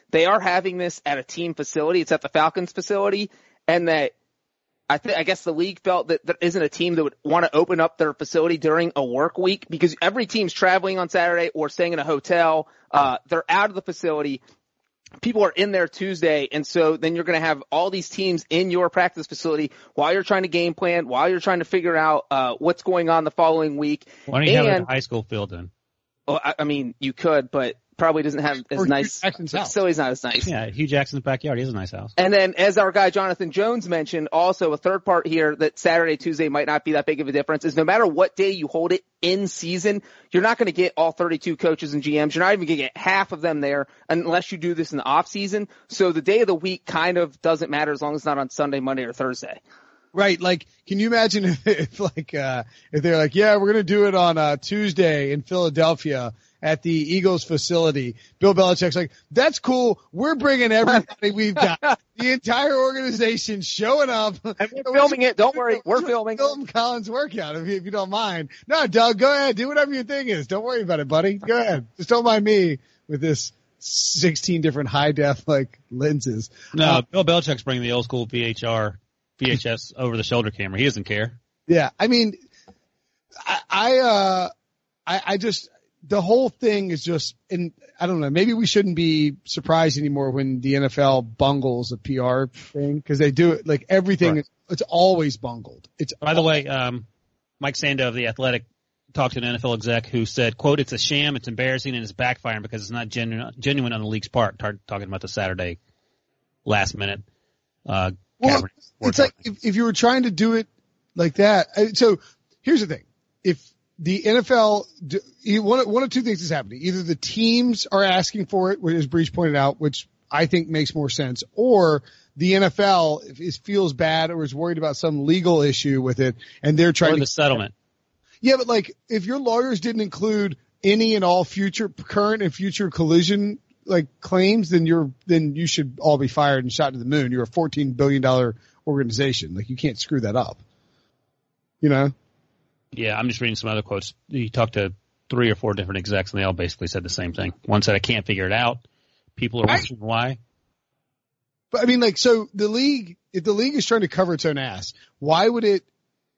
they are having this at a team facility. It's at the Falcons facility, and that I guess the league felt that there isn't a team that would want to open up their facility during a work week because every team's traveling on Saturday or staying in a hotel. They're out of the facility. People are in there Tuesday, and so then you're going to have all these teams in your practice facility while you're trying to game plan, while you're trying to figure out what's going on the following week. Why don't you have it at a high school field then? Well, I mean, you could, but probably doesn't have as nice. Facility's not as nice. Yeah, Hugh Jackson's backyard. He has a nice house. And then, as our guy Jonathan Jones mentioned, also a third part here that Saturday, Tuesday might not be that big of a difference is no matter what day you hold it in season, you're not going to get all 32 coaches and GMs. You're not even going to get half of them there unless you do this in the off season. So the day of the week kind of doesn't matter as long as it's not on Sunday, Monday, or Thursday. Right. Like, can you imagine if they're like, yeah, we're going to do it on Tuesday in Philadelphia at the Eagles facility. Bill Belichick's like, that's cool. We're bringing everybody we've got. The entire organization showing up. And we're filming it. Don't worry. We're filming. Film Collins workout if you don't mind. No, Doug, go ahead. Do whatever your thing is. Don't worry about it, buddy. Go ahead. Just don't mind me with this 16 different high def lenses. No, Bill Belichick's bringing the old school VHS over the shoulder camera. He doesn't care. Yeah. I mean, I just, the whole thing is just, and I don't know, maybe we shouldn't be surprised anymore when the NFL bungles a PR thing because they do it like everything. Right. It's always bungled. By the way, Mike Sando of The Athletic talked to an NFL exec who said, quote, it's a sham, it's embarrassing, and it's backfiring because it's not genuine on the league's part. Talking about the Saturday last minute. Well, it's like if you were trying to do it like that. So here's the thing. If the NFL, one of two things is happening. Either the teams are asking for it, as Breach pointed out, which I think makes more sense, or the NFL feels bad or is worried about some legal issue with it, and they're trying to the settlement. Yeah, but like if your lawyers didn't include any and all current and future collision claims, then you should all be fired and shot to the moon. You're a $14 billion organization. Like you can't screw that up. You know? Yeah, I'm just reading some other quotes. He talked to 3 or 4 different execs, and they all basically said the same thing. One said, I can't figure it out. People are wondering why. But I mean, so if the league is trying to cover its own ass, why would it,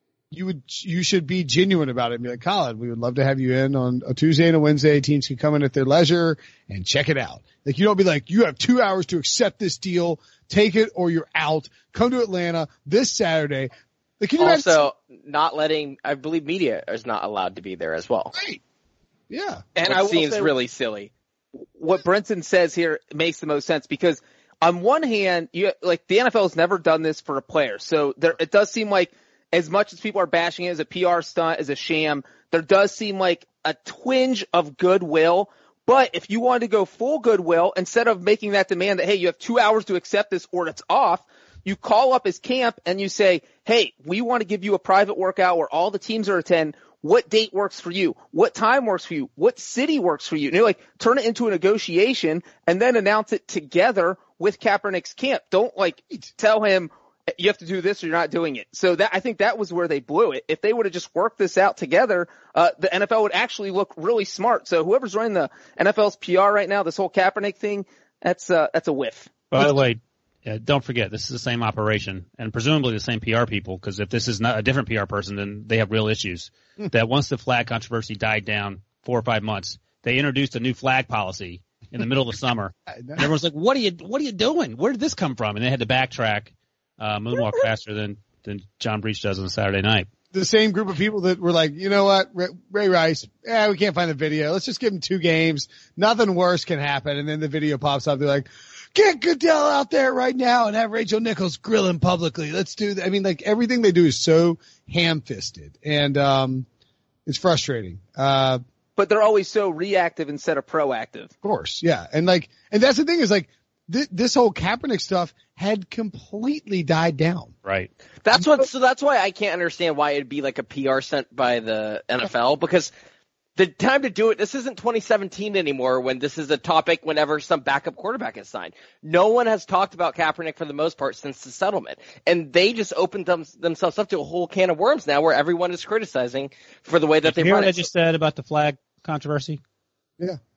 you should be genuine about it and be like, Colin, we would love to have you in on a Tuesday and a Wednesday. Teams can come in at their leisure and check it out. Like, you don't be like, you have 2 hours to accept this deal, take it or you're out. Come to Atlanta this Saturday. Like, can you also not letting, I believe media is not allowed to be there as well. Right. Yeah. And it seems really silly. What Brinson says here makes the most sense because on one hand, the NFL has never done this for a player. So it does seem like as much as people are bashing it as a PR stunt, as a sham, there does seem like a twinge of goodwill. But if you wanted to go full goodwill, instead of making that demand that, hey, you have 2 hours to accept this or it's off, you call up his camp and you say, hey, we want to give you a private workout where all the teams are attend. What date works for you? What time works for you? What city works for you? And turn it into a negotiation and then announce it together with Kaepernick's camp. Don't tell him you have to do this or you're not doing it. So I think that was where they blew it. If they would have just worked this out together, the NFL would actually look really smart. So whoever's running the NFL's PR right now, this whole Kaepernick thing, that's a whiff. By the way, don't forget, this is the same operation and presumably the same PR people, because if this is not a different PR person, then they have real issues. That once the flag controversy died down 4 or 5 months, they introduced a new flag policy in the middle of the summer. And everyone's like, what are you doing? Where did this come from? And they had to backtrack, moonwalk faster than John Breach does on a Saturday night. The same group of people that were like, you know what, Ray Rice, we can't find the video. Let's just give him 2 games. Nothing worse can happen. And then the video pops up. They're like, get Goodell out there right now and have Rachel Nichols grill him publicly. Let's do that. I mean, everything they do is so ham-fisted, and it's frustrating. But they're always so reactive instead of proactive. Of course, yeah. And that's the thing is this whole Kaepernick stuff had completely died down. Right. That's why I can't understand why it'd be like a PR stunt by the NFL, because the time to do it, this isn't 2017 anymore when this is a topic whenever some backup quarterback is signed. No one has talked about Kaepernick for the most part since the settlement. And they just opened themselves up to a whole can of worms now where everyone is criticizing for the way that they run it. Did you hear what I just said about the flag controversy? Yeah.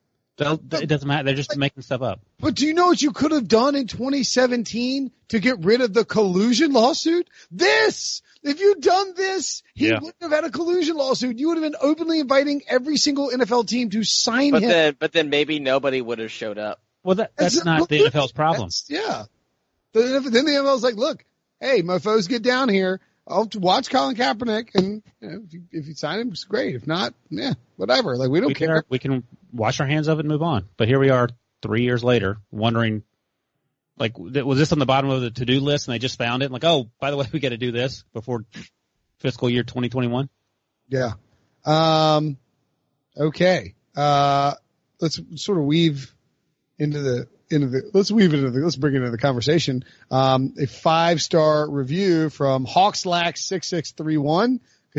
It doesn't matter. They're just making stuff up. But do you know what you could have done in 2017 to get rid of the collusion lawsuit? If you'd done this, he wouldn't have had a collusion lawsuit. You would have been openly inviting every single NFL team to sign him. But then maybe nobody would have showed up. Well, that's not the NFL's problem. Then the NFL's like, look, hey, mofos, get down here. I'll watch Colin Kaepernick, and if you sign him, it's great. If not, whatever. Like, we don't care. We can wash our hands of it and move on. But here we are 3 years later wondering, like, was this on the bottom of the to-do list and they just found it? And like, oh, by the way, we got to do this before fiscal year 2021? Yeah. Okay. Let's sort of weave let's bring it into the conversation. A 5-star review from Hawkslack6631.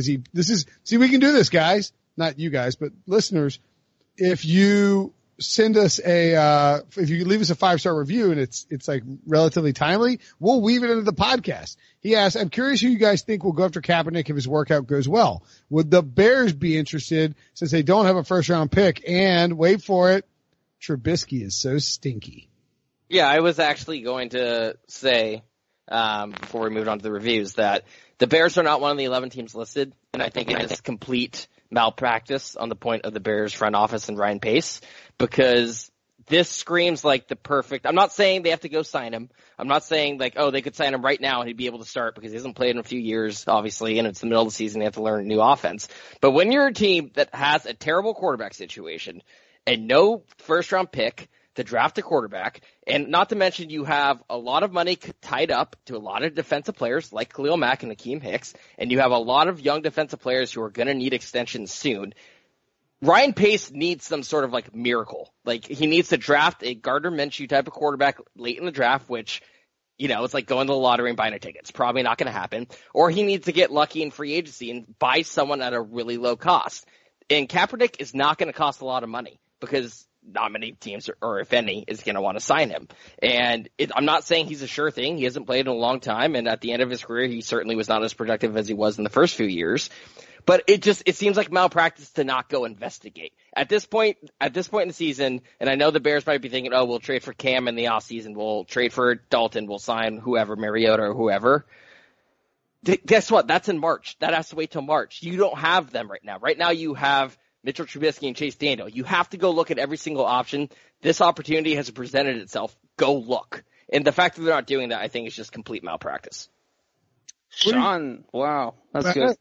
We can do this, guys. Not you guys, but listeners. If you send us if you leave us a 5-star review and it's like relatively timely, we'll weave it into the podcast. He asks, I'm curious who you guys think will go after Kaepernick if his workout goes well. Would the Bears be interested since they don't have a 1st-round pick? And wait for it, Trubisky is so stinky. Yeah, I was actually going to say, before we moved on to the reviews, that the Bears are not one of the 11 teams listed, and I think it is complete malpractice on the point of the Bears front office and Ryan Pace, because this screams like the perfect – I'm not saying they have to go sign him. I'm not saying like, oh, they could sign him right now and he'd be able to start because he hasn't played in a few years, obviously, and it's the middle of the season. They have to learn a new offense. But when you're a team that has a terrible quarterback situation – and no 1st-round pick to draft a quarterback, and not to mention you have a lot of money tied up to a lot of defensive players like Khalil Mack and Akeem Hicks, and you have a lot of young defensive players who are going to need extensions soon. Ryan Pace needs some sort of like miracle. Like he needs to draft a Gardner Minshew type of quarterback late in the draft, which, it's like going to the lottery and buying a ticket. It's probably not going to happen. Or he needs to get lucky in free agency and buy someone at a really low cost. And Kaepernick is not going to cost a lot of money, because not many teams, or if any, is going to want to sign him. And I'm not saying he's a sure thing. He hasn't played in a long time, and at the end of his career, he certainly was not as productive as he was in the first few years. But it seems like malpractice to not go investigate. At this point in the season, and I know the Bears might be thinking, oh, we'll trade for Cam in the offseason, we'll trade for Dalton, we'll sign whoever, Mariota or whoever. Guess what? That's in March. That has to wait till March. You don't have them right now. Right now you have Mitchell Trubisky and Chase Daniel. You have to go look at every single option. This opportunity has presented itself. Go look. And the fact that they're not doing that, I think, is just complete malpractice. Sean, wow, that's good.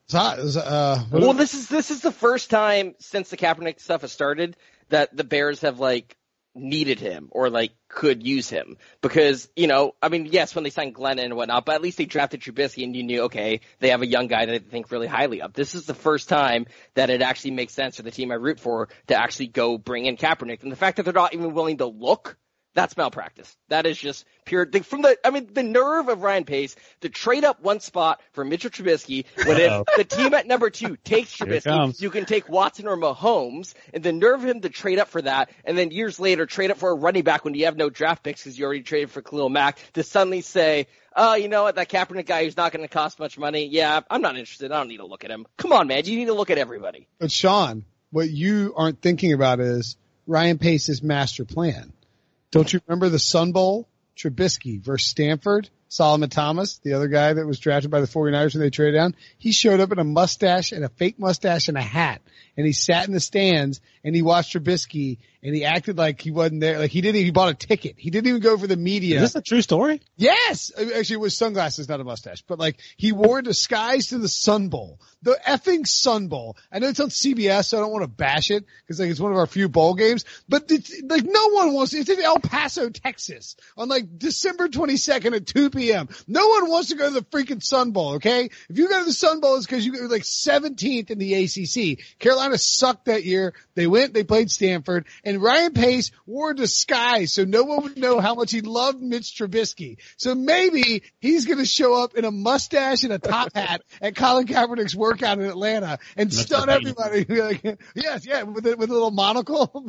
Well, this is the first time since the Kaepernick stuff has started that the Bears have needed him or could use him, because yes, when they signed Glennon and whatnot, but at least they drafted Trubisky and you knew, okay, they have a young guy that they think really highly of. This is the first time that it actually makes sense for the team I root for to actually go bring in Kaepernick, and the fact that they're not even willing to look, that's malpractice. That is just pure. The nerve of Ryan Pace to trade up one spot for Mitchell Trubisky when if the team at number 2 takes Trubisky, you can take Watson or Mahomes, and the nerve of him to trade up for that, and then years later trade up for a running back when you have no draft picks because you already traded for Khalil Mack, to suddenly say, oh, you know what, that Kaepernick guy who's not going to cost much money, yeah, I'm not interested. I don't need to look at him. Come on, man. You need to look at everybody. But Sean, what you aren't thinking about is Ryan Pace's master plan. Don't you remember the Sun Bowl? Trubisky versus Stanford. Solomon Thomas, the other guy that was drafted by the 49ers when they traded down, he showed up in a mustache and a fake mustache and a hat. And he sat in the stands and he watched Trubisky and he acted like he wasn't there. Like he bought a ticket. He didn't even go for the media. Is this a true story? Yes. Actually, it was sunglasses, not a mustache. But he wore a disguise to the Sun Bowl. The effing Sun Bowl. I know it's on CBS, so I don't want to bash it because it's one of our few bowl games. But it's no one wants. It's in El Paso, Texas, on December 22nd at 2 p.m. No one wants to go to the freaking Sun Bowl. Okay, if you go to the Sun Bowl, it's because you were 17th in the ACC. Carolina sucked that year. They played Stanford, and Ryan Pace wore a disguise so no one would know how much he loved Mitch Trubisky. So maybe he's going to show up in a mustache and a top hat at Colin Kaepernick's workout in Atlanta and stun everybody. Yes, with a little monocle.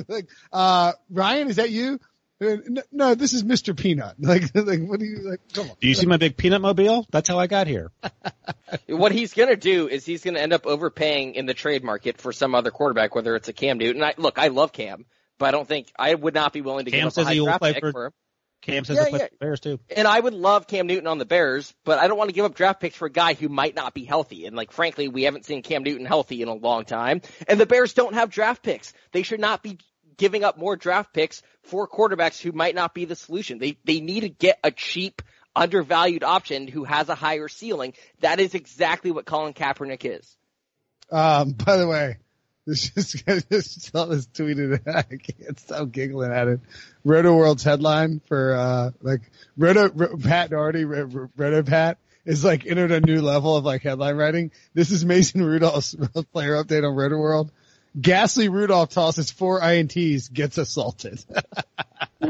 Ryan, is that you? No, this is Mr. Peanut. What do you come on. Do you see my big peanut mobile? That's how I got here. What he's going to do is he's going to end up overpaying in the trade market for some other quarterback, whether it's a Cam Newton. I love Cam, but I would not be willing to give up a high draft pick for him. Cam says he'll play for the Bears too. And I would love Cam Newton on the Bears, but I don't want to give up draft picks for a guy who might not be healthy. And frankly, we haven't seen Cam Newton healthy in a long time. And the Bears don't have draft picks. They should not be giving up more draft picks for quarterbacks who might not be the solution. They need to get a cheap, undervalued option who has a higher ceiling. That is exactly what Colin Kaepernick is. By the way, I just saw this tweeted. I can't stop giggling at it. Roto World's headline for Pat Doherty, Roto Pat is entered a new level of headline writing. This is Mason Rudolph's player update on Roto World. Ghastly Rudolph tosses 4 INTs, gets assaulted. He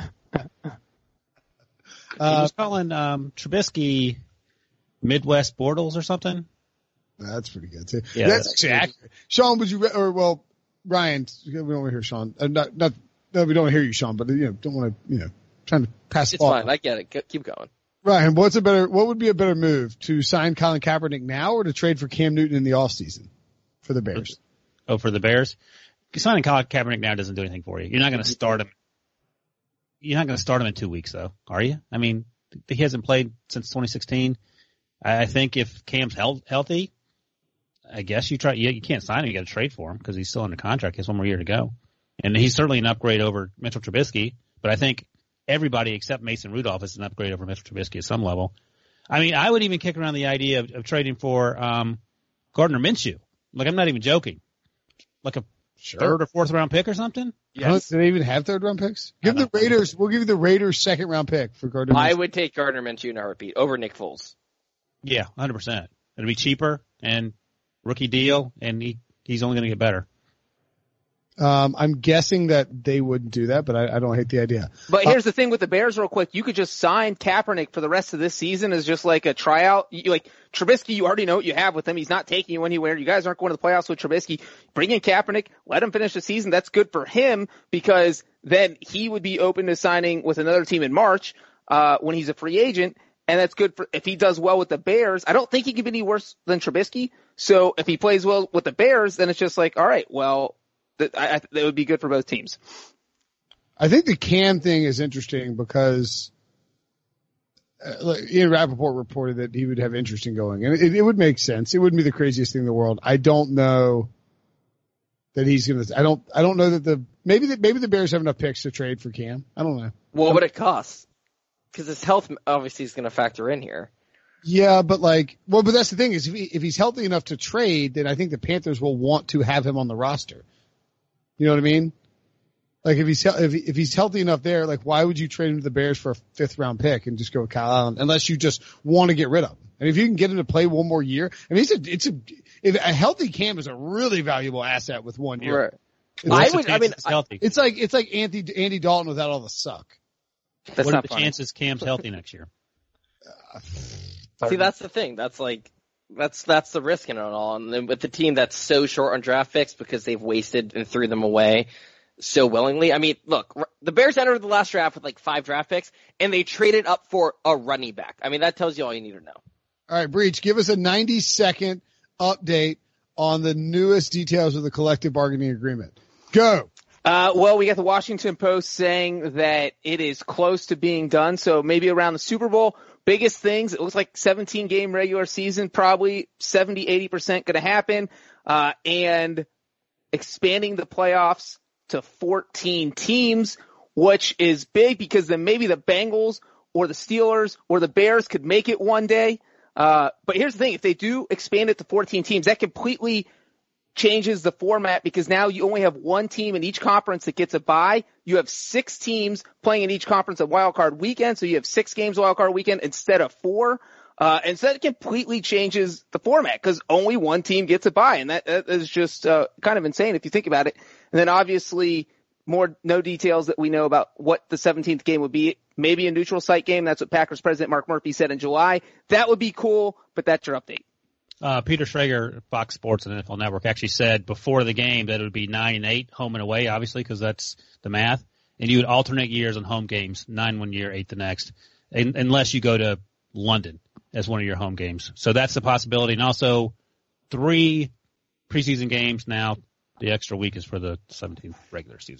was calling Trubisky Midwest Bortles or something. That's pretty good too. Yeah, that's actually accurate. Sean, would you Ryan? We don't want to hear Sean. We don't want to hear you, Sean. But don't want to trying to pass. It's fine. I get it. Keep going. Ryan, what would be a better move, to sign Colin Kaepernick now or to trade for Cam Newton in the offseason for the Bears? Oh, for the Bears? Signing Colin Kaepernick now doesn't do anything for you. You're not going to start him. You're not going to start him in 2 weeks, though, are you? I mean, he hasn't played since 2016. I think if Cam's healthy, I guess you try. You can't sign him. You got to trade for him because he's still under contract. He has 1 more year to go, and he's certainly an upgrade over Mitchell Trubisky. But I think everybody except Mason Rudolph is an upgrade over Mitchell Trubisky at some level. I mean, I would even kick around the idea of trading for Gardner Minshew. I'm not even joking. A third or fourth round pick or something? Yes. Do they even have third round picks? We'll give you the Raiders second round pick for Gardner Minshew. I would take Gardner Minshew in a heartbeat over Nick Foles. Yeah, 100%. It'll be cheaper and rookie deal, and he's only going to get better. I'm guessing that they wouldn't do that, but I don't hate the idea. But here's the thing with the Bears real quick. You could just sign Kaepernick for the rest of this season as just a tryout. Trubisky, you already know what you have with him. He's not taking you anywhere. You guys aren't going to the playoffs with Trubisky. Bring in Kaepernick. Let him finish the season. That's good for him because then he would be open to signing with another team in March when he's a free agent. And that's good for if he does well with the Bears. I don't think he can be any worse than Trubisky. So if he plays well with the Bears, then it's just all right, well, that would be good for both teams. I think the Cam thing is interesting because Ian Rappaport reported that he would have interest in going, and it would make sense. It wouldn't be the craziest thing in the world. I don't know that he's going to. I don't know that maybe the Bears have enough picks to trade for Cam. I don't know. What would it cost? Because his health obviously is going to factor in here. Yeah, but but that's the thing is if he's healthy enough to trade, then I think the Panthers will want to have him on the roster. You know what I mean? If he's healthy enough there, why would you trade him to the Bears for a 5th round pick and just go with Kyle Allen unless you just want to get rid of him? And if you can get him to play 1 more year, I mean, if a healthy Cam is a really valuable asset with 1 year. Right. It's like Andy Dalton without all the suck. What are the chances Cam's healthy next year? See, that's the thing. That's that's the risk in it all. And then with the team that's so short on draft picks because they've wasted and threw them away so willingly. I mean, look, the Bears entered the last draft with 5 draft picks, and they traded up for a running back. I mean, that tells you all you need to know. All right, Breach, give us a 90-second update on the newest details of the collective bargaining agreement. Go. Well, we got the Washington Post saying that it is close to being done, so maybe around the Super Bowl. Biggest things, it looks like 17-game regular season, probably 70-80% going to happen, and expanding the playoffs to 14 teams, which is big because then maybe the Bengals or the Steelers or the Bears could make it one day. But here's the thing, if they do expand it to 14 teams, that completely changes the format because now you only have 1 team in each conference that gets a bye. You have 6 teams playing in each conference at Wild Card Weekend, so you have 6 games Wild Card Weekend instead of 4. And so that completely changes the format because only 1 team gets a bye, and that is just kind of insane if you think about it. And then obviously no details that we know about what the 17th game would be. Maybe a neutral site game. That's what Packers president Mark Murphy said in July. That would be cool, but that's your update. Peter Schrager, Fox Sports and NFL Network, actually said before the game that it would be 9-8 home and away, obviously, because that's the math. And you would alternate years on home games, 9 one year, 8 the next, unless you go to London as one of your home games. So that's the possibility. And also 3 preseason games now. The extra week is for the 17th regular season game.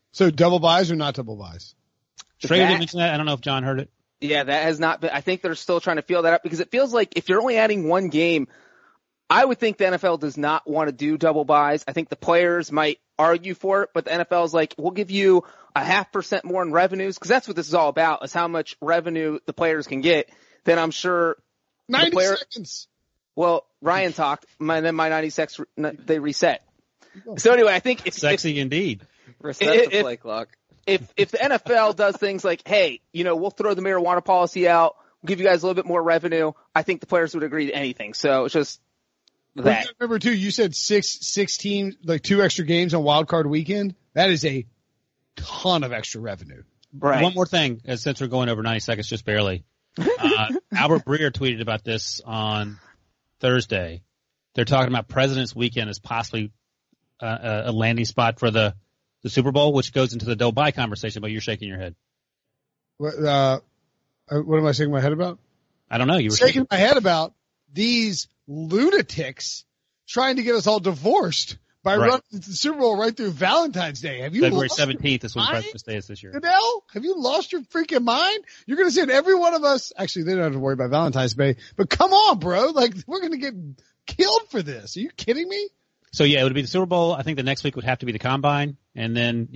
So double buys or not double buys? Schrader didn't mention that. I don't know if John heard it. Yeah, that has not been. I think they're still trying to feel that up because it feels like if you're only adding one game, I would think the NFL does not want to do double buys. I think the players might argue for it, but the NFL is like, we'll give you 0.5% more in revenues because that's what this is all about, is how much revenue the players can get. Then I'm sure 90 seconds. Well, Ryan talked, then my 90 seconds, they reset. So anyway, I think sexy indeed. Reset the play clock. If the NFL does things like, hey, we'll throw the marijuana policy out, we'll give you guys a little bit more revenue, I think the players would agree to anything. So it's just that. Remember too, you said 16, like 2 extra games on Wild Card Weekend. That is a ton of extra revenue. Right. One more thing, since we're going over 90 seconds, just barely. Albert Breer tweeted about this on Thursday. They're talking about President's Weekend as possibly a landing spot for the Super Bowl, which goes into the double buy conversation, but you're shaking your head. What am I shaking my head about? I don't know. You were shaking my head about these lunatics trying to get us all divorced by running the Super Bowl right through Valentine's Day. Have you February 17th is when President's Day is this year. Goodell, have you lost your freaking mind? You're going to send every one of us. Actually, they don't have to worry about Valentine's Day, but come on, bro. Like, we're going to get killed for this. Are you kidding me? So yeah, it would be the Super Bowl. I think the next week would have to be the Combine, and then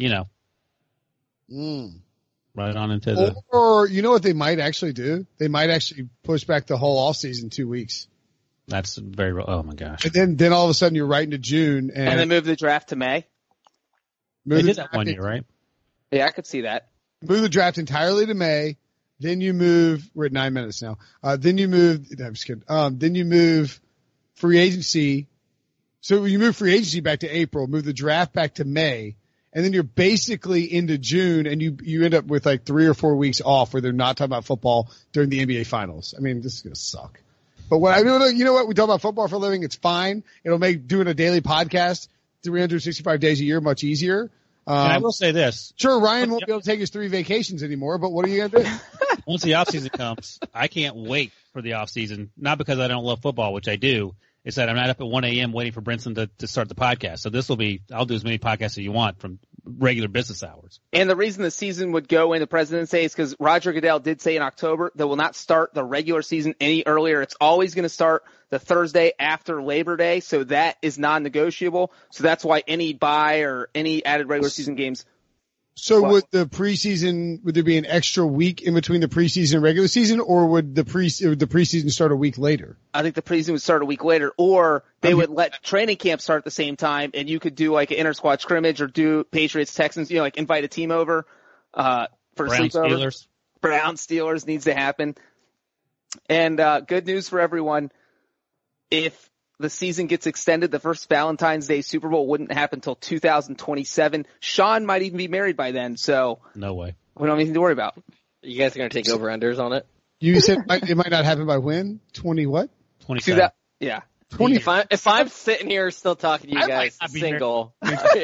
right on into the. Or you know what they might actually do? They might actually push back the whole offseason 2 weeks. That's very. Oh my gosh! And then all of a sudden you're right into June, and then move the draft to May. They did that 1 year, right? Yeah, I could see that. Move the draft entirely to May. Then you move. We're at 9 minutes now. Then you move. No, I'm just kidding. Then you move free agency. So you move free agency back to April, move the draft back to May, and then you're basically into June, and you end up with like 3 or 4 weeks off where they're not talking about football during the NBA Finals. I mean, this is gonna suck. But what I do, you know what? We talk about football for a living. It's fine. It'll make doing a daily podcast 365 days a year much easier. And I will say this. Sure, Ryan won't be able to take his 3 vacations anymore, but what are you gonna do? Once the offseason comes, I can't wait for the offseason. Not because I don't love football, which I do. It's that I'm not up at 1 a.m. waiting for Brinson to start the podcast. So I'll do as many podcasts as you want from regular business hours. And the reason the season would go into President's Day is because Roger Goodell did say in October they will not start the regular season any earlier. It's always going to start the Thursday after Labor Day. So that is non-negotiable. So that's why any bye or any added regular season games. So would there be an extra week in between the preseason and regular season, or would the preseason start a week later? I think the preseason would start a week later, or they would let training camp start at the same time, and you could do like an inter-squad scrimmage or do Patriots, Texans, like invite a team over, for Browns, sleepover. Steelers. Browns, Steelers needs to happen. And, good news for everyone. If the season gets extended, the first Valentine's Day Super Bowl wouldn't happen until 2027. Sean might even be married by then, so. No way. We don't have anything to worry about. You guys are going to take over-unders on it? You said it might not happen by when? 20 what? 27. Yeah. 20. If I'm sitting here still talking to you guys single.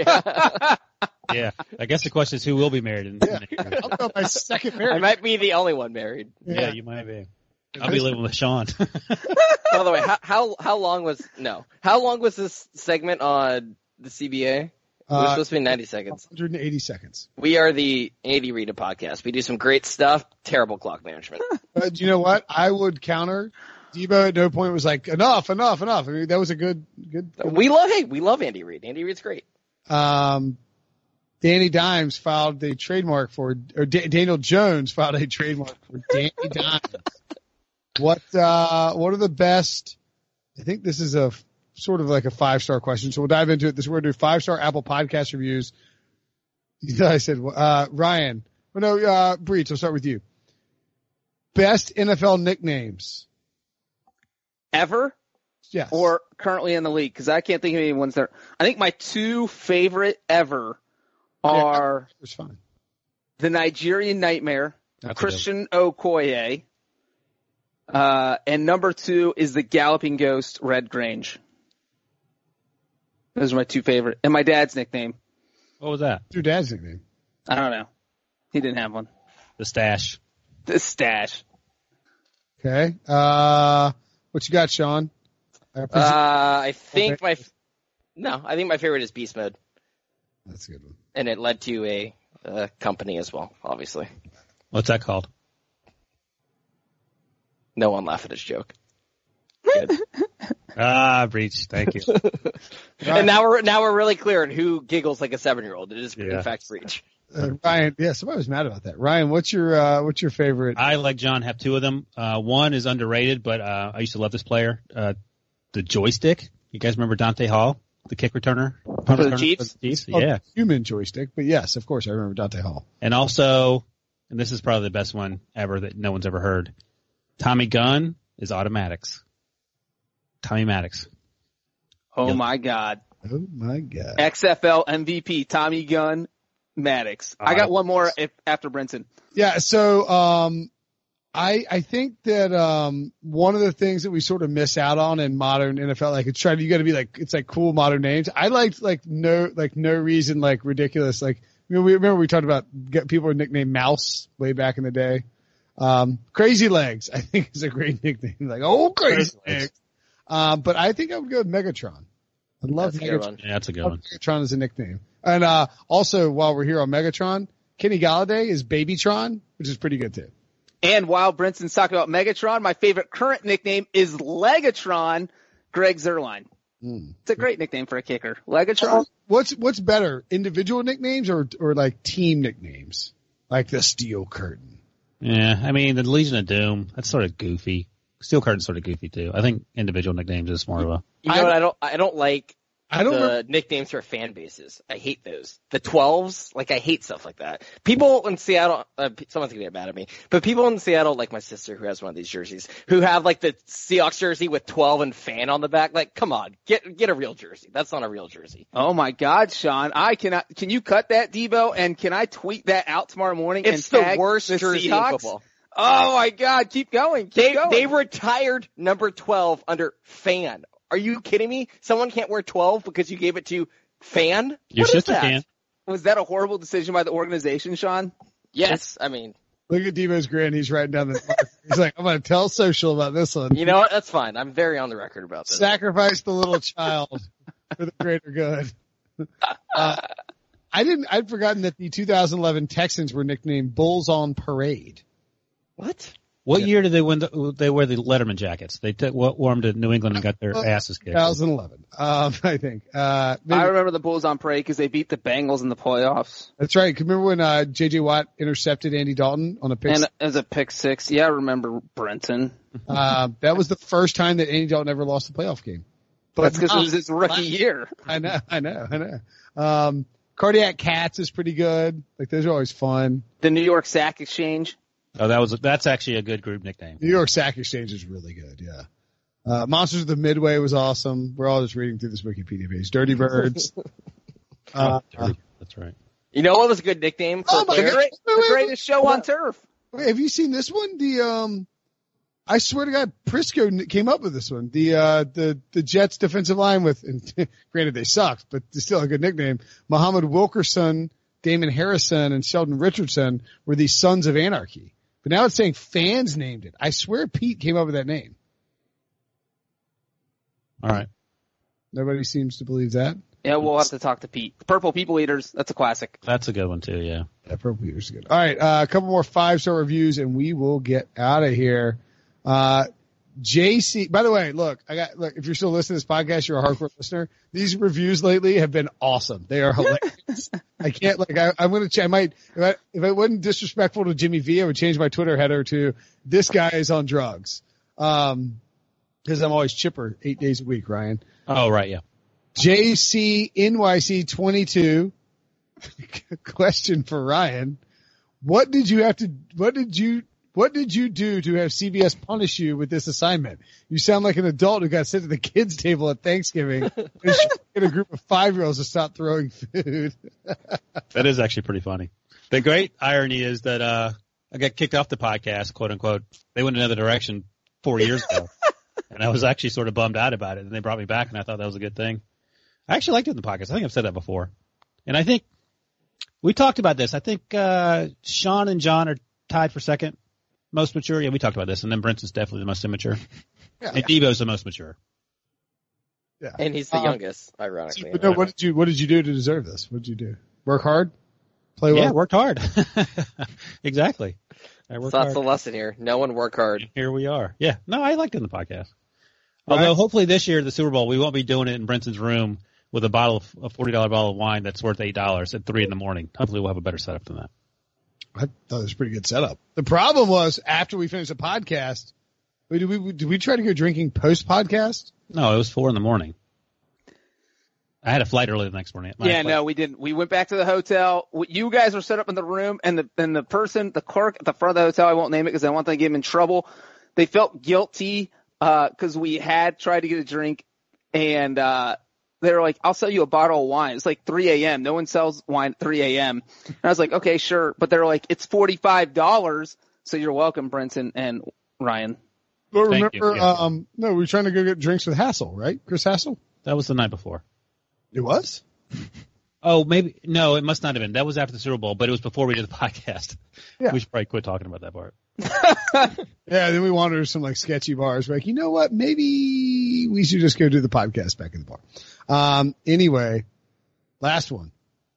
Yeah. I guess the question is who will be married. I'll go my second marriage. I might be the only one married. Yeah, you might be. I'll be living with Sean. By the way, how long was this segment on the CBA? It was supposed to be 90 seconds. 180 seconds. We are the Andy Reid podcast. We do some great stuff. Terrible clock management. You know what? I would counter. Debo at no point was like, enough. I mean, that was a good. We love Andy Reid. Andy Reid's great. Danny Dimes filed a trademark for, or Daniel Jones filed a trademark for Danny Dimes. What are the best? I think this is a sort of like a 5-star question, so we'll dive into it. We're going to do 5-star Apple Podcast reviews. I said, Ryan. Well, no, Breach, I'll start with you. Best NFL nicknames. Ever? Yes. Or currently in the league? Because I can't think of any ones there. I think my 2 favorite ever are it's fine. the Nigerian Nightmare, That's Christian Okoye, and number 2 is the Galloping Ghost, Red Grange. Those are my 2 favorite. And my dad's nickname. What was that? Your dad's nickname? I don't know. He didn't have one. The Stash. The Stash. Okay. What you got, Sean? I think my favorite is Beast Mode. That's a good one. And it led to a company as well, obviously. What's that called? No one laugh at his joke. Breach. Thank you. And now we're really clear on who giggles like a 7-year-old. It is in fact Breach. Ryan, somebody was mad about that. Ryan, what's your favorite? I, like John, have two of them. One is underrated, but I used to love this player. The joystick. You guys remember Dante Hall, the kick returner? For the Chiefs? Yeah. Human joystick, but yes, of course, I remember Dante Hall. And also, and this is probably the best one ever that no one's ever heard, Tommy Gunn is Automatics. Tommy Maddox. Oh, my God. Oh, my God. XFL MVP, Tommy Gunn, Maddox. I got one more after Brinson. Yeah, so I think that one of the things that we sort of miss out on in modern NFL, like you got to be like, it's like cool modern names. I liked no reason, like ridiculous, like we remember we talked about people were nicknamed Mouse way back in the day. Crazy Legs, I think, is a great nickname. Like, Crazy Legs. But I think I would go with Megatron. I love Megatron. Yeah, that's a good one. Megatron is a nickname. And also, while we're here on Megatron, Kenny Galladay is Babytron, which is pretty good too. And while Brinson's talking about Megatron, my favorite current nickname is Legatron, Greg Zuerlein. It's a great nickname for a kicker. Legatron. What's better, individual nicknames or like team nicknames? Like the Steel Curtain. Yeah, I mean, the Legion of Doom, that's sort of goofy. Steel Curtain's sort of goofy too. I think individual nicknames is more of a... You know what? I don't like the nicknames for fan bases. I hate those. The 12s, like I hate stuff like that. People in Seattle, someone's gonna get mad at me, but people in Seattle, like my sister who has one of these jerseys, who have like the Seahawks jersey with 12 and fan on the back, like come on, get a real jersey. That's not a real jersey. Oh my God, Sean, can you cut that, Debo, and can I tweet that out tomorrow morning? It's and the tag worst jersey in football. Oh my God, keep going. They retired number 12 under fan. Are you kidding me? Someone can't wear 12 because you gave it to fan? Your what sister is that? can. Was that a horrible decision by the organization, Sean? Yes, I mean. Look at Debo's grin. He's writing down he's like, I'm going to tell social about this one. You know what? That's fine. I'm very on the record about this. Sacrifice the little child for the greater good. I'd forgotten that the 2011 Texans were nicknamed Bulls on Parade. What? What year did they win? They wear the Letterman jackets. They wore them to New England and got their asses kicked. 2011, I think. I remember the Bulls on parade because they beat the Bengals in the playoffs. That's right. Remember when J.J. Watt intercepted Andy Dalton on a pick? And as a pick six, yeah, I remember Brenton. That was the first time that Andy Dalton ever lost a playoff game. But that's because it was his rookie year. I know. Cardiac Cats is pretty good. Like those are always fun. The New York Sack Exchange. Oh, that's actually a good group nickname. New York Sack Exchange is really good, yeah. Monsters of the Midway was awesome. We're all just reading through this Wikipedia page. Dirty Birds. That's right. You know what was a good nickname for the greatest show on turf? Wait, have you seen this one? I swear to God, Prisco came up with this one. The Jets defensive line with, and granted they sucked, but it's still a good nickname. Muhammad Wilkerson, Damon Harrison, and Sheldon Richardson were the Sons of Anarchy. But now it's saying fans named it. I swear Pete came up with that name. All right. Nobody seems to believe that. Yeah, we'll have to talk to Pete. Purple People Eaters, that's a classic. That's a good one too, yeah. Yeah, Purple Eaters is good. All right, a couple more 5-star reviews and we will get out of here. JC, by the way, look, if you're still listening to this podcast, you're a hardcore listener. These reviews lately have been awesome. They are hilarious. I can't, I'm going to, if I wasn't disrespectful to Jimmy V, I would change my Twitter header to this guy is on drugs. Cause I'm always chipper 8 days a week, Ryan. Oh, right. Yeah. JC NYC 22. Question for Ryan. What did you do to have CBS punish you with this assignment? You sound like an adult who got sent to the kids' table at Thanksgiving and get a group of 5-year-olds to stop throwing food. That is actually pretty funny. The great irony is that I got kicked off the podcast, quote unquote. They went another direction 4 years ago, and I was actually sort of bummed out about it. And they brought me back, and I thought that was a good thing. I actually liked doing the podcast. I think I've said that before, and I think we talked about this. I think Sean and John are tied for second. Most mature? Yeah, we talked about this. And then Brinson's definitely the most immature. Yeah. And Debo's the most mature. Yeah. And he's the youngest, ironically. But no, what did you do to deserve this? What did you do? Work hard? Play well. Yeah, worked hard. Exactly. So that's the lesson here. No one work hard. Here we are. Yeah. No, I liked it in the podcast. Although hopefully this year, the Super Bowl, we won't be doing it in Brinson's room with a $40 bottle of wine that's worth $8 at 3 a.m. Hopefully we'll have a better setup than that. I thought it was a pretty good setup. The problem was after we finished the podcast, did we try to go drinking post podcast? No, it was 4 a.m. I had a flight early the next morning. No, we didn't. We went back to the hotel. You guys were set up in the room, and the clerk at the front of the hotel, I won't name it because I want them to get him in trouble. They felt guilty because we had tried to get a drink, and they were like, I'll sell you a bottle of wine. It's like 3 a.m. No one sells wine at 3 a.m. And I was like, okay, sure. But they're like, it's $45. So you're welcome, Brinson and Ryan. But remember, no, we were trying to go get drinks with Hassel, right? Chris Hassel? That was the night before. It was? Oh, maybe. No, it must not have been. That was after the Super Bowl, but it was before we did the podcast. Yeah. We should probably quit talking about that part. Yeah, then we wandered to some like sketchy bars. We're like, you know what? Maybe we should just go do the podcast back in the bar. Anyway, last one.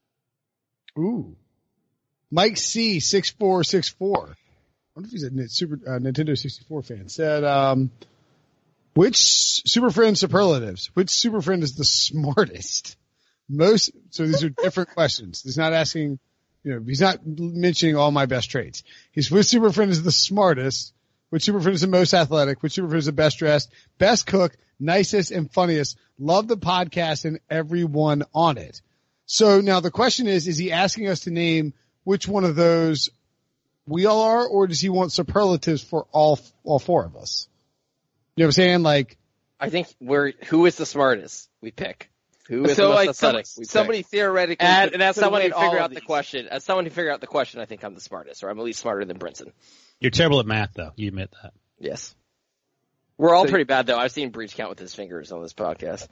Ooh. Mike C 6464. I wonder if he's a Nintendo 64 fan. Said, which Super Friend superlatives? Which Super Friend is the smartest? So these are different questions. He's not asking, he's not mentioning all my best traits. Which Super Friend is the smartest? Which Super Friend is the most athletic? Which Super Friend is the best dressed? Best cook, nicest, and funniest? Love the podcast and everyone on it. So now the question is he asking us to name which one of those we all are, or does he want superlatives for all four of us? You know what I'm saying? Like, I think who is the smartest? We pick. Who is the most athletic? Somebody theoretically. And as someone who figured out the question, I think I'm the smartest, or I'm at least smarter than Brinson. You're terrible at math, though. You admit that. Yes. We're all pretty bad, though. I've seen Breach count with his fingers on this podcast.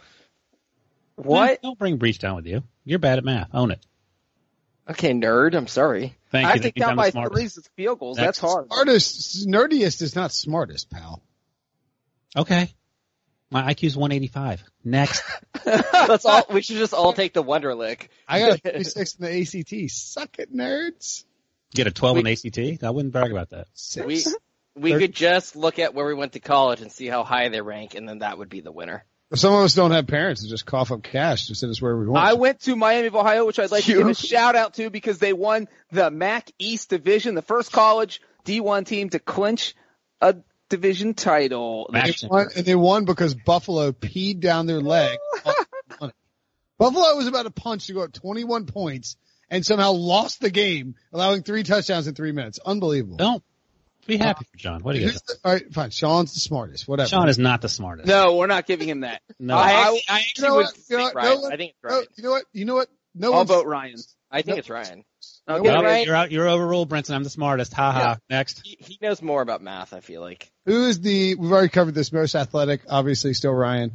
What? Don't bring Breach down with you. You're bad at math. Own it. Okay, nerd. I'm sorry. Thank you. I think down by threes with field goals. That's hard. Nerdiest is not smartest, pal. Okay. My IQ's 185. Next. That's all. We should just all take the Wonderlic. I got a 36 in the ACT. Suck it, nerds. Get a 12 in ACT? I wouldn't brag about that. We could just look at where we went to college and see how high they rank, and then that would be the winner. Some of us don't have parents and just cough up cash to send us where we want. I went to Miami of Ohio, which I'd like to give a shout out to because they won the MAC East Division, the first college D1 team to clinch a division title. They won because Buffalo peed down their leg. Buffalo was about to punch to go up 21 points and somehow lost the game, allowing 3 touchdowns in 3 minutes. Unbelievable. Don't be happy for Sean. What do you got? All right, fine. Sean's the smartest. Whatever. Sean is not the smartest. No, we're not giving him that. No. I actually would think Ryan. I think it's Ryan. You know what? I'll vote Ryan. I think it's Ryan. Okay, Ryan. You're overruled, Brinson. I'm the smartest. Ha ha. Next. He knows more about math, I feel like. We've already covered this, most athletic, obviously still Ryan.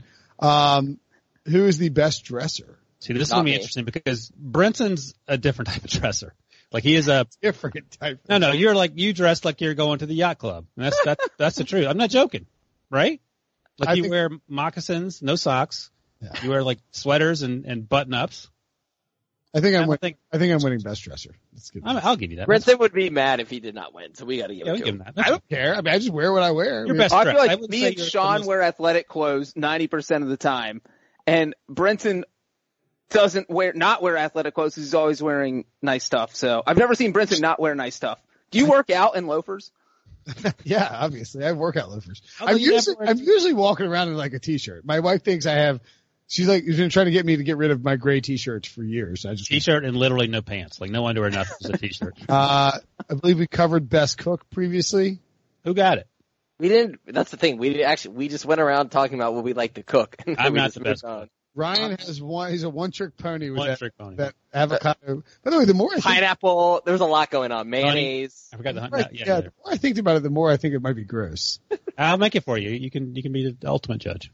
Who is the best dresser? See, this is going to be interesting because Brinson's a different type of dresser. Like he is a different type. No, you dress like you're going to the yacht club. And that's the truth. I'm not joking, right? Like you wear moccasins, no socks. Yeah. You wear like sweaters and button ups. I think I'm winning best dresser. I'll give you that. Brinson would be mad if he did not win, so we got to give it to him. I don't care. I mean, I just wear what I wear. I feel like me and Sean wear athletic clothes 90% of the time, and Brinson doesn't not wear athletic clothes. He's always wearing nice stuff. So I've never seen Brinson not wear nice stuff. Do you work out in loafers? Yeah, obviously. I have workout loafers. I'm usually walking around in like a t-shirt. My wife thinks I have. She's been trying to get me to get rid of my gray t-shirts for years. T-shirt and literally no pants, like no underwear, nothing, just a t-shirt. I believe we covered best cook previously. Who got it? We didn't. That's the thing. We just went around talking about what we like to cook. I'm not the best. Ryan has one. He's a one-trick pony with that avocado. By the way, the more pineapple, there's a lot going on. Mayonnaise. I forgot the the more I think about it, the more I think it might be gross. I'll make it for you. You can be the ultimate judge.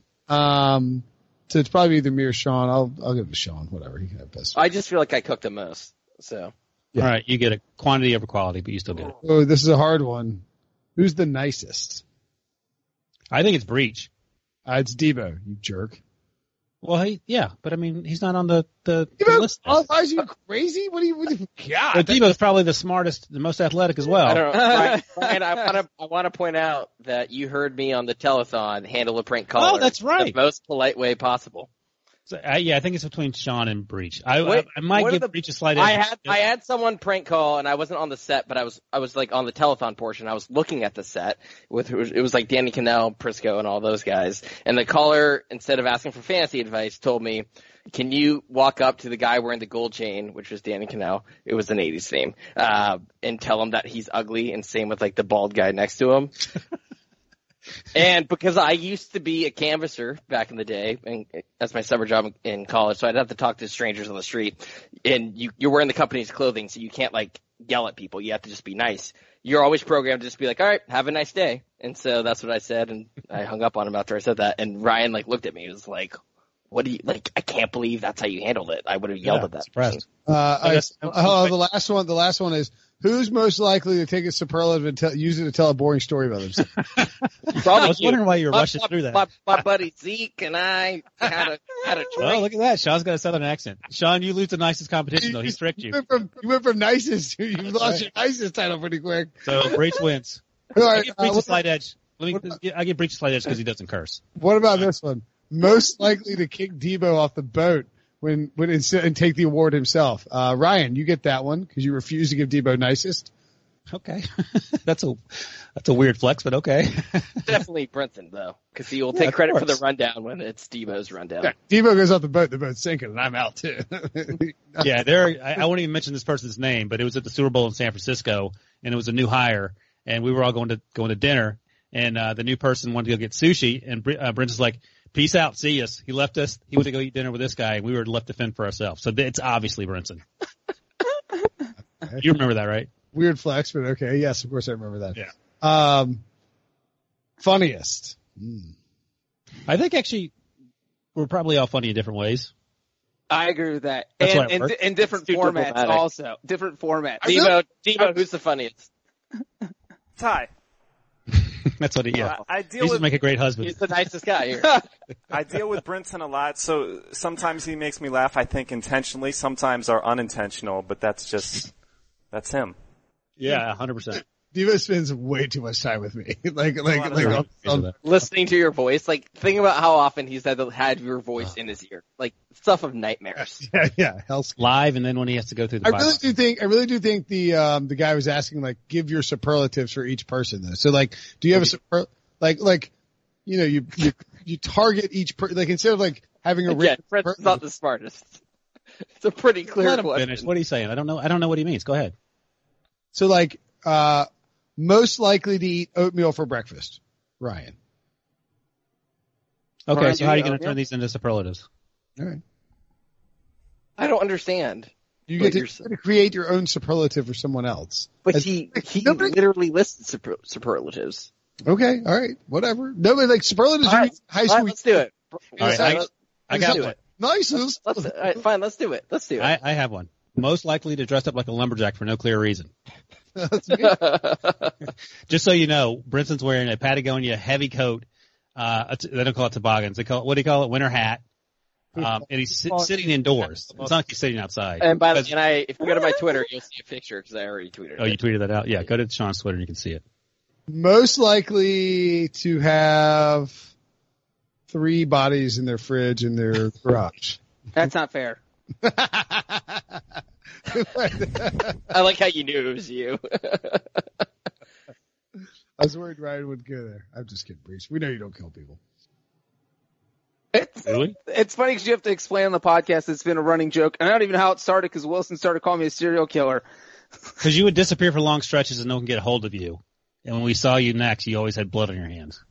So it's probably either me or Sean. I'll give it to Sean. Whatever, he can have best. I just feel like I cook the most. So. Yeah. All right, you get a quantity over quality, but you still get it. Oh, this is a hard one. Who's the nicest? I think it's Breach. It's Debo, you jerk. Well, but I mean, he's not on the list. Are you crazy? What do you God. But Debo's probably the smartest, the most athletic as well. I don't know. Ryan, I want to point out that you heard me on the telethon handle a prank caller. Oh, that's right. The most polite way possible. So, I think it's between Sean and Breach. I might give Breach a slight edge. I had someone prank call, and I wasn't on the set, but I was like on the telethon portion. I was looking at the set it was like Danny Cannell, Prisco, and all those guys. And the caller, instead of asking for fantasy advice, told me, "Can you walk up to the guy wearing the gold chain," which was Danny Cannell? It was an '80s theme, and tell him that he's ugly, and same with like the bald guy next to him. And because I used to be a canvasser back in the day, and that's my summer job in college, so I'd have to talk to strangers on the street. And you're wearing the company's clothing, so you can't like yell at people. You have to just be nice. You're always programmed to just be like, "All right, have a nice day." And so that's what I said, and I hung up on him after I said that. And Ryan like looked at me, and was like, "What do you like? I can't believe that's how you handled it. I would have yelled at that person." The last one is, who's most likely to take a superlative and use it to tell a boring story about themselves? I was wondering why you were rushing through that. My buddy Zeke and I had a drink. Oh, look at that. Sean's got a southern accent. Sean, you lose the nicest competition, though. He tricked you. You went from nicest to you lost your nicest title pretty quick. So Breach wins. All right, Breach a slight edge. I give Breach a slight edge because he doesn't curse. What about this one? Most likely to kick Debo off the boat when and take the award himself. Ryan, you get that one because you refuse to give Debo nicest. Okay. That's a weird flex, but okay. Definitely Brinson, though, because he will take credit for the rundown when it's Debo's rundown. Yeah, Debo goes off the boat's sinking, and I'm out too. Yeah, I won't even mention this person's name, but it was at the Super Bowl in San Francisco, and it was a new hire, and we were all going to dinner, and the new person wanted to go get sushi, and Brinson's like, "Peace out, see us." He left us. He went to go eat dinner with this guy, and we were left to fend for ourselves. So it's obviously Brinson. You remember that, right? Weird flex, but okay. Yes, of course I remember that. Yeah. Funniest. I think actually we're probably all funny in different ways. I agree with that. That's and in different formats also. Different formats. Debo, who's the funniest? Ty. That's what he used to make a great husband. He's the nicest guy here. I deal with Brinson a lot, so sometimes he makes me laugh, I think intentionally, sometimes are unintentional, but that's him. Yeah, 100%. Debo spends way too much time with me. Listening to your voice. Like, think about how often he's had your voice in his ear. Like, stuff of nightmares. Yeah. Live, and then when he has to go through the I really do think the guy was asking, like, give your superlatives for each person, though. So, like, do you have you target each person, like, instead of, like, having a written Brent's not the smartest. It's a pretty clear question. Finish. What are you saying? I don't know what he means. Go ahead. So, like, most likely to eat oatmeal for breakfast, Ryan. Okay, Ryan, so how are you going to turn these into superlatives? All right. I don't understand. You get to create your own superlative for someone else. But he literally listed superlatives. Okay, all right, whatever. No, but like superlatives are high school. Let's do it. All right, I got one. Nicest. All right, fine, let's do it. I have one. Most likely to dress up like a lumberjack for no clear reason. Just so you know, Brinson's wearing a Patagonia heavy coat. They don't call it toboggans. They call it, what do you call it? Winter hat. And he's sitting indoors. It's not like he's sitting outside. And if you go to my Twitter, you'll see a picture because I already tweeted it. Oh, you tweeted that out? Yeah, go to Sean's Twitter and you can see it. Most likely to have 3 bodies in their fridge in their garage. That's not fair. I like how you knew it was you. I was worried Ryan would go there. I'm just kidding, Breach. We know you don't kill people. It's funny because you have to explain on the podcast it's been a running joke. And I don't even know how it started because Wilson started calling me a serial killer. Because you would disappear for long stretches and no one could get a hold of you. And when we saw you next, you always had blood on your hands.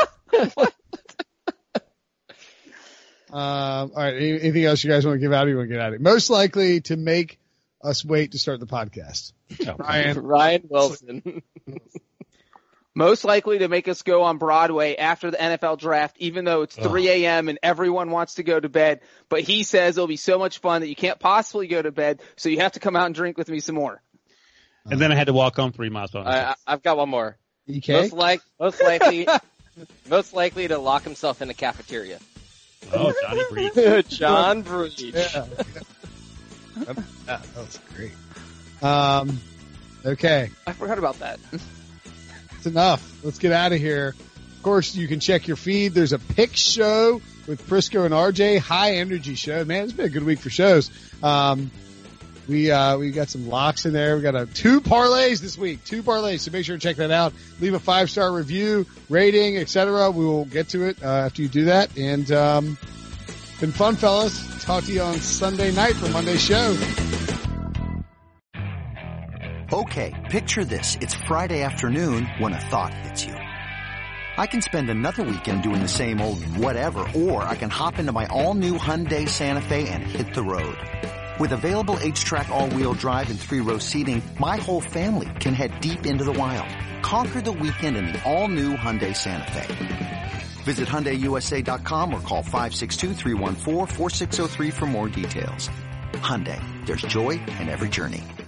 All right. Anything else you guys want to give out? Or you want to get out of it? Most likely to make us wait to start the podcast. Ryan Wilson. Most likely to make us go on Broadway after the NFL draft, even though it's 3 a.m. and everyone wants to go to bed. But he says it'll be so much fun that you can't possibly go to bed, so you have to come out and drink with me some more. And then I had to walk home 3 miles. I've got one more. EK? Most likely to lock himself in the cafeteria. Oh, Johnny Breach. John Breach. Yeah. That was great. Okay. I forgot about that. That's enough. Let's get out of here. Of course, you can check your feed. There's a pick show with Prisco and RJ. High energy show. Man, it's been a good week for shows. We got some locks in there. We got 2 parlays this week. 2 parlays. So make sure to check that out. Leave a 5-star review, rating, etc. We will get to it after you do that. And been fun, fellas. Talk to you on Sunday night for Monday's show. Okay, picture this. It's Friday afternoon when a thought hits you. I can spend another weekend doing the same old whatever, or I can hop into my all-new Hyundai Santa Fe and hit the road. With available H-Track all-wheel drive and 3-row seating, my whole family can head deep into the wild. Conquer the weekend in the all-new Hyundai Santa Fe. Visit HyundaiUSA.com or call 562-314-4603 for more details. Hyundai, there's joy in every journey.